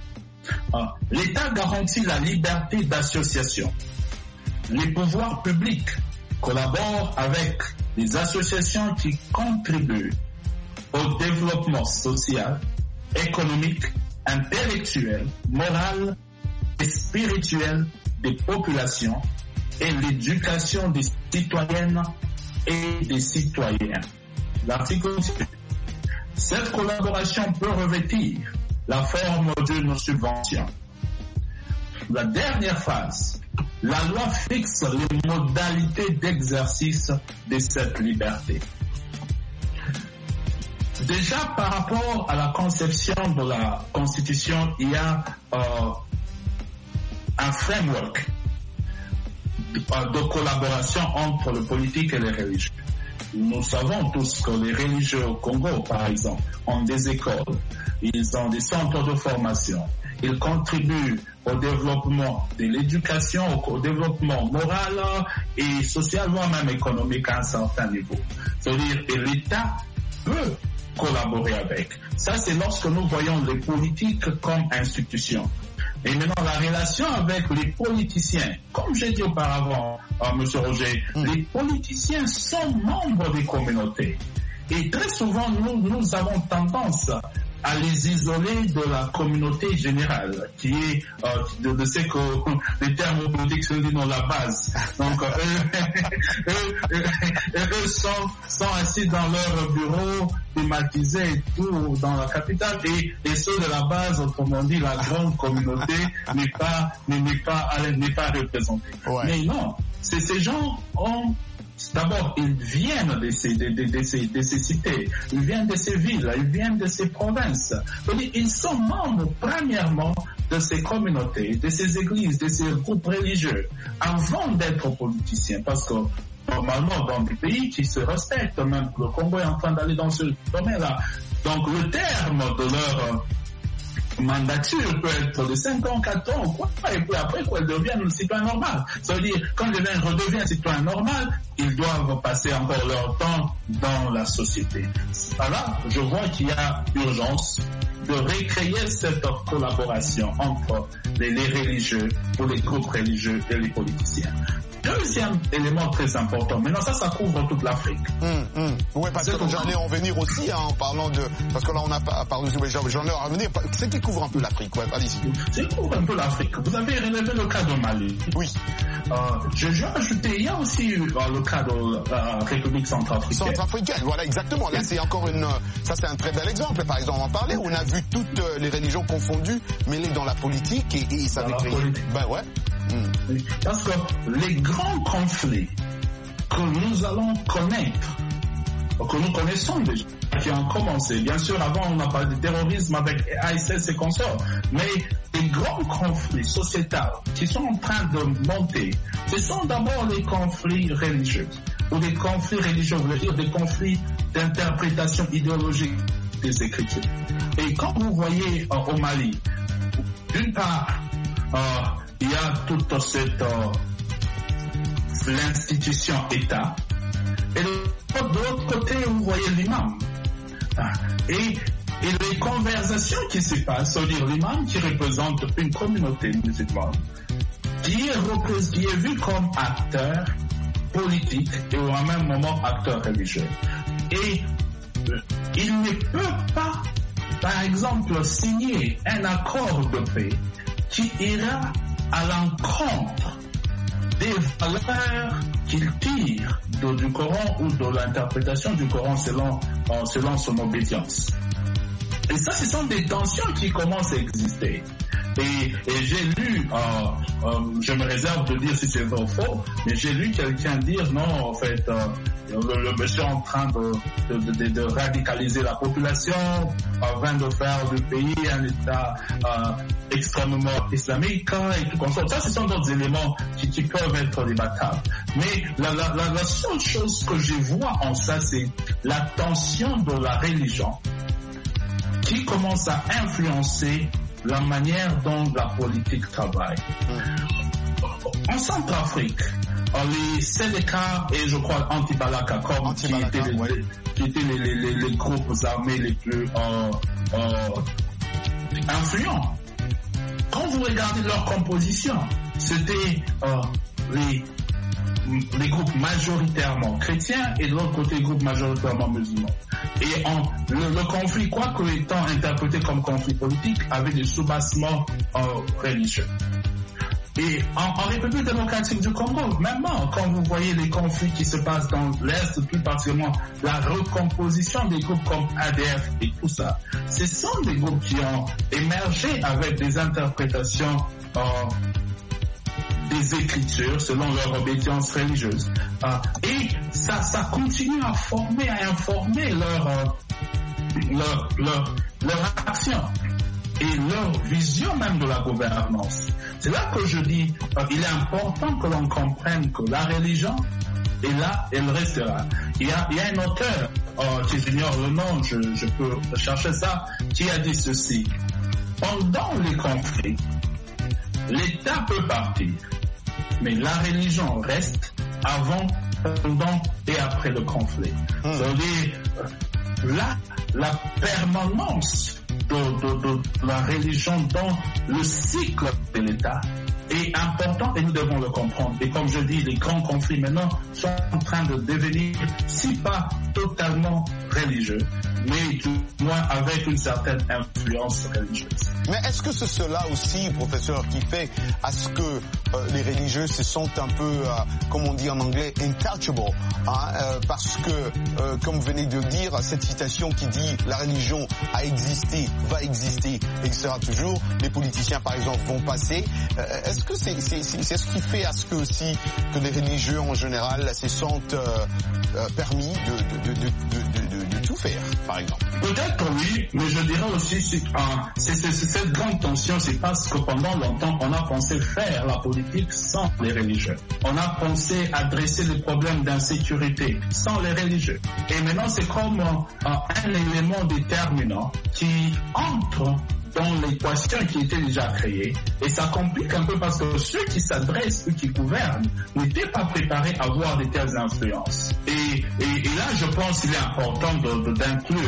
L'État garantit la liberté d'association. Les pouvoirs publics collaborent avec les associations qui contribuent au développement social, économique, intellectuel, moral et spirituel des populations et l'éducation des citoyennes et des citoyens. L'article huit. Cette collaboration peut revêtir la forme d'une subvention. La dernière phase. La loi fixe les modalités d'exercice de cette liberté. Déjà, par rapport à la conception de la Constitution, il y a euh, un framework de collaboration entre le politique et les religieux. Nous savons tous que les religieux au Congo, par exemple, ont des écoles, ils ont des centres de formation, ils contribuent au développement de l'éducation, au développement moral et socialement, même économique à un certain niveau. C'est-à-dire que l'État peut collaborer avec. Ça, c'est lorsque nous voyons les politiques comme institutions. Et maintenant, la relation avec les politiciens, comme j'ai dit auparavant, euh, M. Roger, mm. les politiciens sont membres des communautés. Et très souvent, nous, nous avons tendance à les isoler de la communauté générale, qui est, euh, de, de ce que les termes politiques se disent dans la base. Donc, eux, eux, eux, eux sont, sont assis dans leur bureau, thématisés et tout, dans la capitale, et, et ceux de la base, autrement dit, la grande communauté, n'est pas, n'est pas, n'est pas représentée. Ouais. Mais non, c'est, ces gens ont, d'abord, ils viennent de ces, de, de, de, ces, de ces cités, ils viennent de ces villes, ils viennent de ces provinces. Donc, ils sont membres, premièrement, de ces communautés, de ces églises, de ces groupes religieux, avant d'être politiciens. Parce que, normalement, dans des pays qui se respectent, même le Congo est en train d'aller dans ce domaine-là. Donc, le terme de leur mandature peut être de cinq ans, quatre ans, quoi, et puis après, quoi, ils deviennent un citoyen normal. Ça veut dire, quand ils redeviennent citoyen normal, ils doivent passer encore leur temps dans la société. Alors, je vois qu'il y a urgence de recréer cette collaboration entre les, les religieux ou les groupes religieux et les politiciens. Deuxième élément très important, maintenant ça, ça couvre toute l'Afrique. Mmh, mmh. Oui, parce que j'allais en venir aussi, hein, en parlant de... Parce que là, on n'a pas parlé de... J'en ai à venir. C'est qui couvre un peu l'Afrique, ouais, allez-y. C'est qui couvre un peu l'Afrique. Vous avez relevé le cas de Mali. Oui. Euh, je vais ajouter, il y a aussi euh, le cas de la République centrafricaine. Centrafricaine, voilà, exactement. Là, c'est encore une... Ça, c'est un très bel exemple, par exemple, on en parlait. On a vu toutes les religions confondues, mêlées dans la politique, et, et ça avait créé... Ben ouais. Mmh. Parce que les grands conflits que nous allons connaître, que nous connaissons déjà, qui ont commencé, bien sûr, avant on n'a pas de terrorisme avec I S S et consorts, mais les grands conflits sociétaux qui sont en train de monter, ce sont d'abord les conflits religieux, ou des conflits religieux, on veut dire des conflits d'interprétation idéologique des Écritures. Et quand vous voyez euh, au Mali, d'une part, euh, il y a toute cette euh, l'institution État, et de, de l'autre côté, vous voyez l'imam. Et, et les conversations qui se passent, c'est-à-dire l'imam qui représente une communauté musulmane, qui est, qui est vu comme acteur politique et au même moment acteur religieux. Et euh, il ne peut pas, par exemple, signer un accord de paix qui ira à l'encontre des valeurs qu'il tire de, du Coran ou de l'interprétation du Coran selon, euh, selon son obédience. Et ça, ce sont des tensions qui commencent à exister. Et, et j'ai lu, euh, euh, je me réserve de dire si c'est vrai ou faux, mais j'ai lu quelqu'un dire non, en fait, euh, le, le monsieur est en train de, de, de, de radicaliser la population afin de faire du pays un État euh, extrêmement islamique et tout comme ça. Ça, ce sont d'autres éléments qui, qui peuvent être débattables. Mais la, la, la, la seule chose que je vois en ça, c'est la tension de la religion qui commence à influencer la manière dont la politique travaille. En Centrafrique, les Sénéca et je crois Antibalaka, comme Antibalaka, qui étaient, les, ouais. qui étaient les, les, les, les groupes armés les plus euh, euh, influents. Quand vous regardez leur composition, c'était euh, les, les groupes majoritairement chrétiens et de l'autre côté, les groupes majoritairement musulmans. Et en, le, le conflit, quoique étant interprété comme conflit politique, avait des soubassements euh, religieux. Et en, en République démocratique du Congo, même quand vous voyez les conflits qui se passent dans l'Est, plus particulièrement la recomposition des groupes comme A D F et tout ça, ce sont des groupes qui ont émergé avec des interprétations euh, des Écritures selon leur obédience religieuse. Euh, et ça, ça continue à former, à informer leur, euh, leur, leur, leur action et leur vision même de la gouvernance. C'est là que je dis, euh, il est important que l'on comprenne que la religion est là, elle restera. Il y a, il y a un auteur, euh, qui j'ignore le nom, je, je peux chercher ça, qui a dit ceci. Pendant les conflits, l'État peut partir, mais la religion reste avant, pendant et après le conflit. Mmh. C'est-à-dire, là, la permanence de, de, de la religion dans le cycle de l'État est important et nous devons le comprendre. Et comme je dis, les grands conflits maintenant sont en train de devenir, si pas totalement religieux, mais du moins avec une certaine influence religieuse. Mais est-ce que c'est cela aussi, professeur, qui fait à ce que euh, les religieux se sentent un peu, euh, comme on dit en anglais, untouchable, hein, euh, parce que, euh, comme vous venez de le dire, cette citation qui dit « la religion a existé, va exister, existera toujours », les politiciens, par exemple, vont passer. Euh, est-ce que c'est, c'est, c'est, c'est ce qui fait à ce que aussi que les religieux, en général, se sentent euh, euh, permis de, de, de, de, de, de, de tout faire, par exemple? Peut-être oui, mais je dirais aussi c'est, euh, c'est, c'est, c'est cette grande tension, c'est parce que pendant longtemps, on a pensé faire la politique sans les religieux. On a pensé adresser les problèmes d'insécurité sans les religieux. Et maintenant, c'est comme euh, un élément déterminant qui entre dans l'équation qui était déjà créée. Et ça complique un peu parce que ceux qui s'adressent, ceux qui gouvernent, n'étaient pas préparés à avoir de telles influences. Et, et, et là, je pense qu'il est important de, de, d'inclure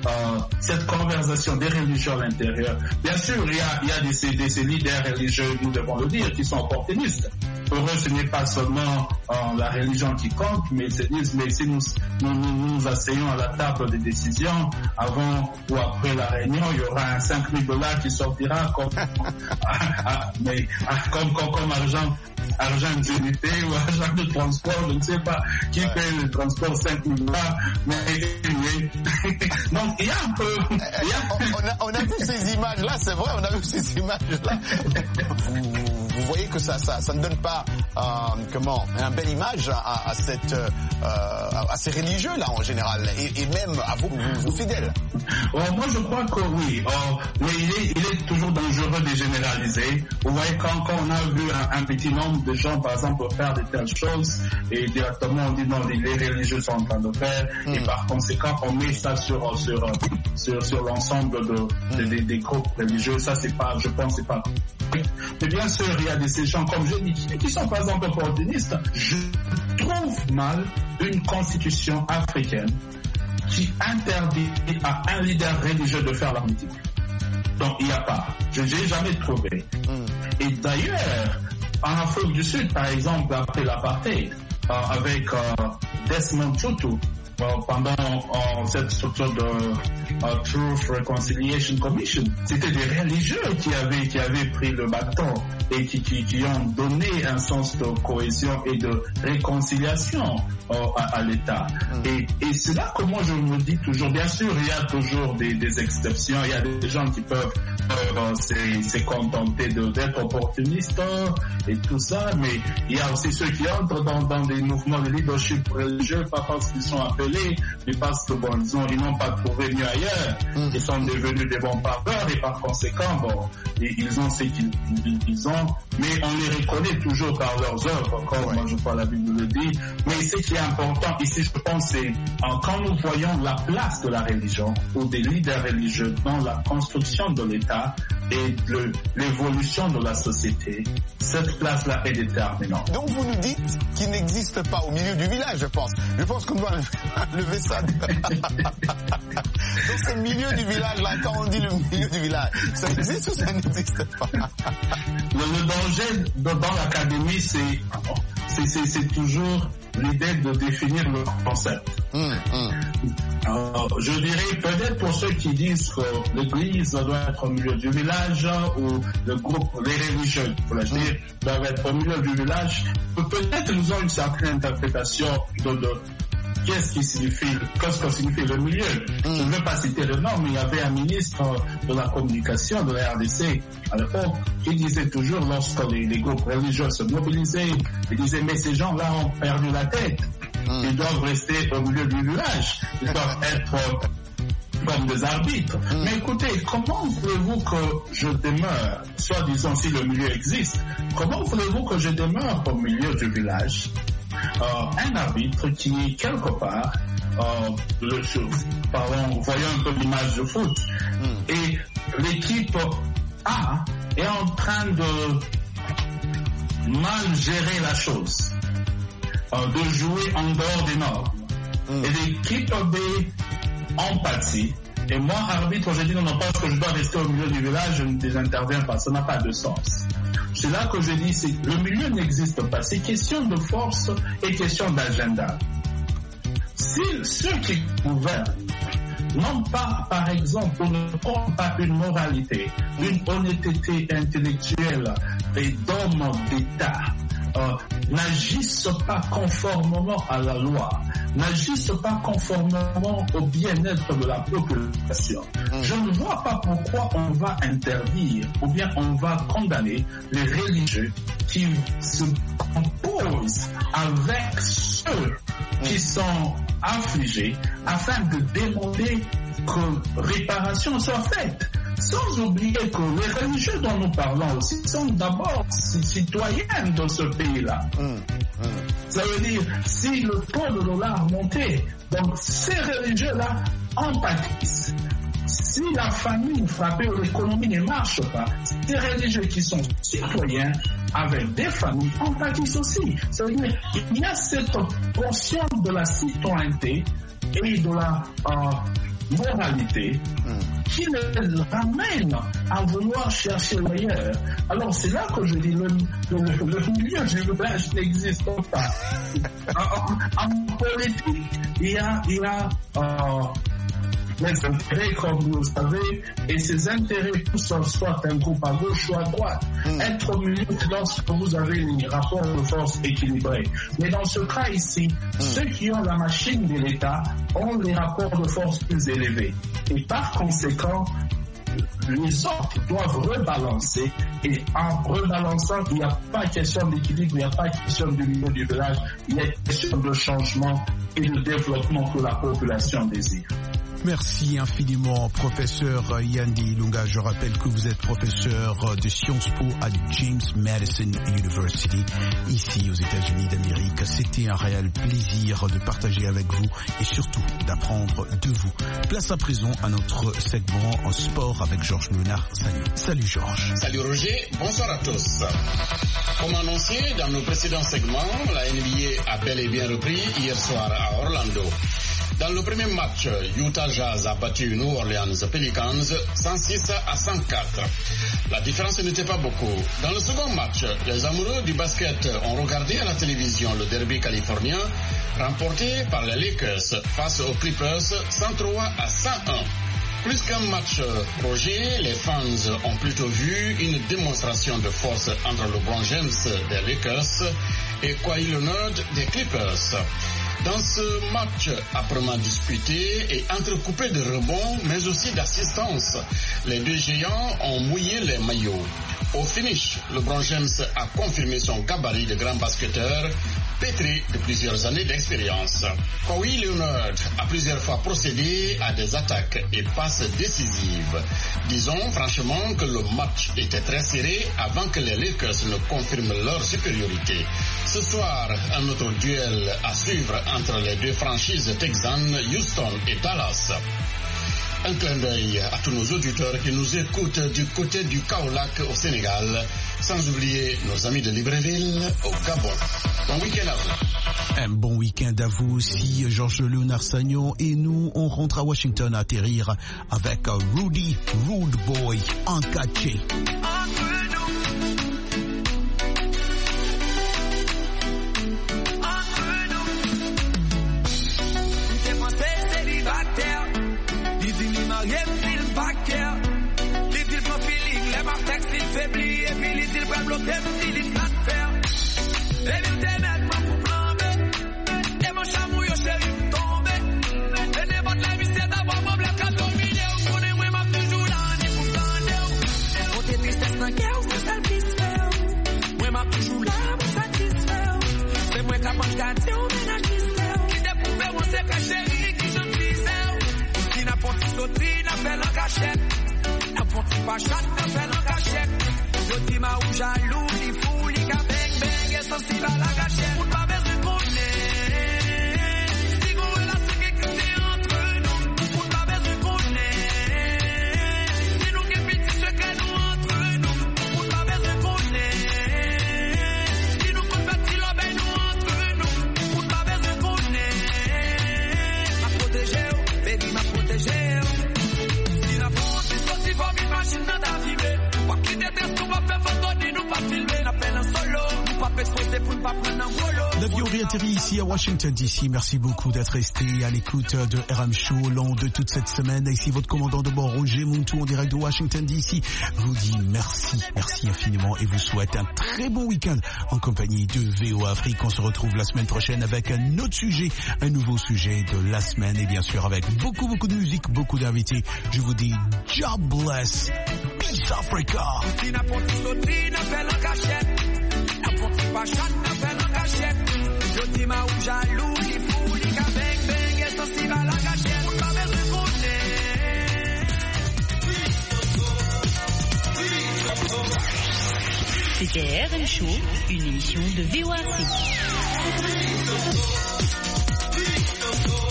euh, cette conversation des religions à l'intérieur. Bien sûr, il y a, il y a des, des, des leaders religieux, nous devons le dire, qui sont opportunistes. Pour eux, ce n'est pas seulement euh, la religion qui compte, mais ils se disent, mais si nous nous, nous nous asseyons à la table des décisions, avant ou après la réunion, il y aura un cinq mille dollars qui sortira comme, ah, mais, ah, comme, comme, comme argent, argent d'unité ou argent de transport, je ne sais pas qui ouais. fait le transport cinq mille dollars, mais, mais donc il y a un peu... Il y a... On, on, a, on a vu ces images-là, c'est vrai, on a vu ces images-là. Vous, vous voyez que ça, ça, ça ne donne pas euh, comment, une belle image à, à, cette, euh, à ces religieux-là en général, et, et même à vous, vos fidèles. Oh, moi je crois que oui, oh, mais il est, il est toujours dangereux de généraliser. Vous voyez, quand, quand on a vu un, un petit nombre de gens, par exemple, faire de telles choses, et directement on dit non, les religieux sont en train de faire, mm. et par conséquent on met ça sur, sur, sur, sur l'ensemble de, de, de, des groupes religieux. Ça c'est pas, je pense, c'est pas. Mais bien sûr, il y a des ces gens, comme je dis, qui, qui sont par exemple opportunistes. Je trouve mal une constitution africaine qui interdit à un leader religieux de faire la politique. Donc il n'y a pas. Je n'ai jamais trouvé. Mm. Et d'ailleurs, en Afrique du Sud, par exemple, après l'apartheid, euh, avec euh, Desmond Tutu, euh, pendant euh, cette structure de euh, Truth Reconciliation Commission, c'était des religieux qui avaient, qui avaient pris le bâton et qui, qui, qui ont donné un sens de cohésion et de réconciliation euh, à, à l'État. Mm. Et, et c'est là que moi je me dis toujours, bien sûr, il y a toujours des, des exceptions, il y a des gens qui peuvent euh, se, se contenter de, d'être opportunistes et tout ça, mais il y a aussi ceux qui entrent dans, dans des mouvements de leadership religieux, pas parce qu'ils sont appelés, mais parce que bon, ils, ont, ils n'ont pas trouvé mieux ailleurs, mm. ils sont devenus des bons parleurs et par conséquent, bon, ils ont ce qu'ils ils ont, mais on les reconnaît toujours par leurs œuvres, comme ouais. moi je crois la Bible le dit. Mais ce qui est important ici, je pense, c'est quand nous voyons la place de la religion ou des leaders religieux dans la construction de l'État et le, l'évolution de la société, cette place-là est déterminante. Donc vous nous dites qu'il n'existe pas au milieu du village, je pense. Je pense qu'on doit lever ça. Donc ce milieu du village, là, quand on dit le milieu du village, ça existe ou ça n'existe pas? Le, le danger de, dans l'académie, c'est, c'est, c'est, c'est toujours l'idée de définir le concept. Mmh, mmh. Euh, je dirais peut-être pour ceux qui disent que l'église doit être au milieu du village ou le groupe, les religieux, pour le dire, doivent être au milieu du village, peut-être ils ont une certaine interprétation de, de qu'est-ce qui signifie, qu'est-ce que signifie le milieu. Mm. Je ne veux pas citer le nom, mais il y avait un ministre de la communication de la R D C à l'époque qui disait toujours, lorsque les, les groupes religieux se mobilisaient, il disait mais ces gens-là ont perdu la tête. Mm. Ils doivent rester au milieu du village. Ils doivent être comme des arbitres. Mm. Mais écoutez, comment voulez-vous que je demeure, soit disons si le milieu existe, comment voulez-vous que je demeure au milieu du village? Euh, un arbitre qui est quelque part, euh, le, pardon, voyons un peu l'image de foot, mm. et l'équipe A est en train de mal gérer la chose, euh, de jouer en dehors des normes. Mm. Et l'équipe B empathie. Et moi, arbitre, je dis non, non, parce que je dois rester au milieu du village, je ne désinterviens pas, ça n'a pas de sens. C'est là que je dis, c'est, le milieu n'existe pas. C'est question de force et question d'agenda. Si ceux qui gouvernent n'ont pas, par exemple, ne prennent pas une moralité, une honnêteté intellectuelle et d'hommes d'État, euh, n'agissent pas conformément à la loi, n'agissent pas conformément au bien-être de la population. Mmh. Je ne vois pas pourquoi on va interdire ou bien on va condamner les religieux qui se composent avec ceux qui sont affligés afin de demander que réparation soit faite. Sans oublier que les religieux dont nous parlons aussi sont d'abord citoyens de ce pays-là. Mmh, mmh. Ça veut dire, si le taux de dollar montait, donc ces religieux-là en pâtissent. Si la famine frappée ou l'économie ne marche pas, ces religieux qui sont citoyens avec des familles en pâtissent aussi. Ça veut dire, il y a cette conscience de la citoyenneté et de la... Euh, moralité qui les ramène à vouloir chercher ailleurs. Alors c'est là que je dis le, le, le milieu du village n'existe pas. En, en politique, il y a, il y a euh, les intérêts, comme vous le savez, et ces intérêts poussent soit un groupe à gauche, soit à droite. Mm. Être au milieu lorsque vous avez les rapports de force équilibrés. Mais dans ce cas ici, mm. ceux qui ont la machine de l'État ont les rapports de force plus élevés. Et par conséquent, les autres doivent rebalancer, et en rebalançant, il n'y a pas question d'équilibre, il n'y a pas question du niveau du village, il y a question de changement et de développement que la population désire. Merci infiniment, professeur Yandi Lunga. Je rappelle que vous êtes professeur de Sciences Po à James Madison University, ici aux États-Unis d'Amérique. C'était un réel plaisir de partager avec vous et surtout d'apprendre de vous. Place à présent à notre segment en sport avec Georges Léonard. Salut, Salut Georges. Salut Roger, bonsoir à tous. Comme annoncé dans nos précédents segments, la N B A a bel et bien repris hier soir à Orlando. Dans le premier match, Utah Jazz a battu New Orleans Pelicans cent six à cent quatre. La différence n'était pas beaucoup. Dans le second match, les amoureux du basket ont regardé à la télévision le derby californien remporté par les Lakers face aux Clippers cent trois à cent un. Plus qu'un match, Roger, les fans ont plutôt vu une démonstration de force entre LeBron James des Lakers et Kawhi Leonard des Clippers. Dans ce match âprement disputé et entrecoupé de rebonds, mais aussi d'assistance, les deux géants ont mouillé les maillots. Au finish, LeBron James a confirmé son gabarit de grand basketteur, pétri de plusieurs années d'expérience. Kawhi Leonard a plusieurs fois procédé à des attaques et passes décisives. Disons franchement que le match était très serré avant que les Lakers ne confirment leur supériorité. Ce soir, un autre duel à suivre entre les deux franchises texanes, Houston et Dallas. Un clin d'œil à tous nos auditeurs qui nous écoutent du côté du Kaolack au Sénégal, sans oublier nos amis de Libreville au Gabon. Bon week-end à vous. Un bon week-end à vous aussi, Georges Léonard Sagnon, et nous, on rentre à Washington à atterrir avec Rudy Rude Boy en catché. L'avion réatterrit ici à Washington D C. Merci beaucoup d'être resté à l'écoute de R M Show au long de toute cette semaine. Ici votre commandant de bord, Roger Muntou, en direct de Washington D C, vous dit merci, merci infiniment et vous souhaite un très bon week-end en compagnie de V O A Afrique. On se retrouve la semaine prochaine avec un autre sujet, un nouveau sujet de la semaine et bien sûr avec beaucoup beaucoup de musique, beaucoup d'invités. Je vous dis God bless, Peace Africa. C'était R M Show, une émission de V O A Afrique.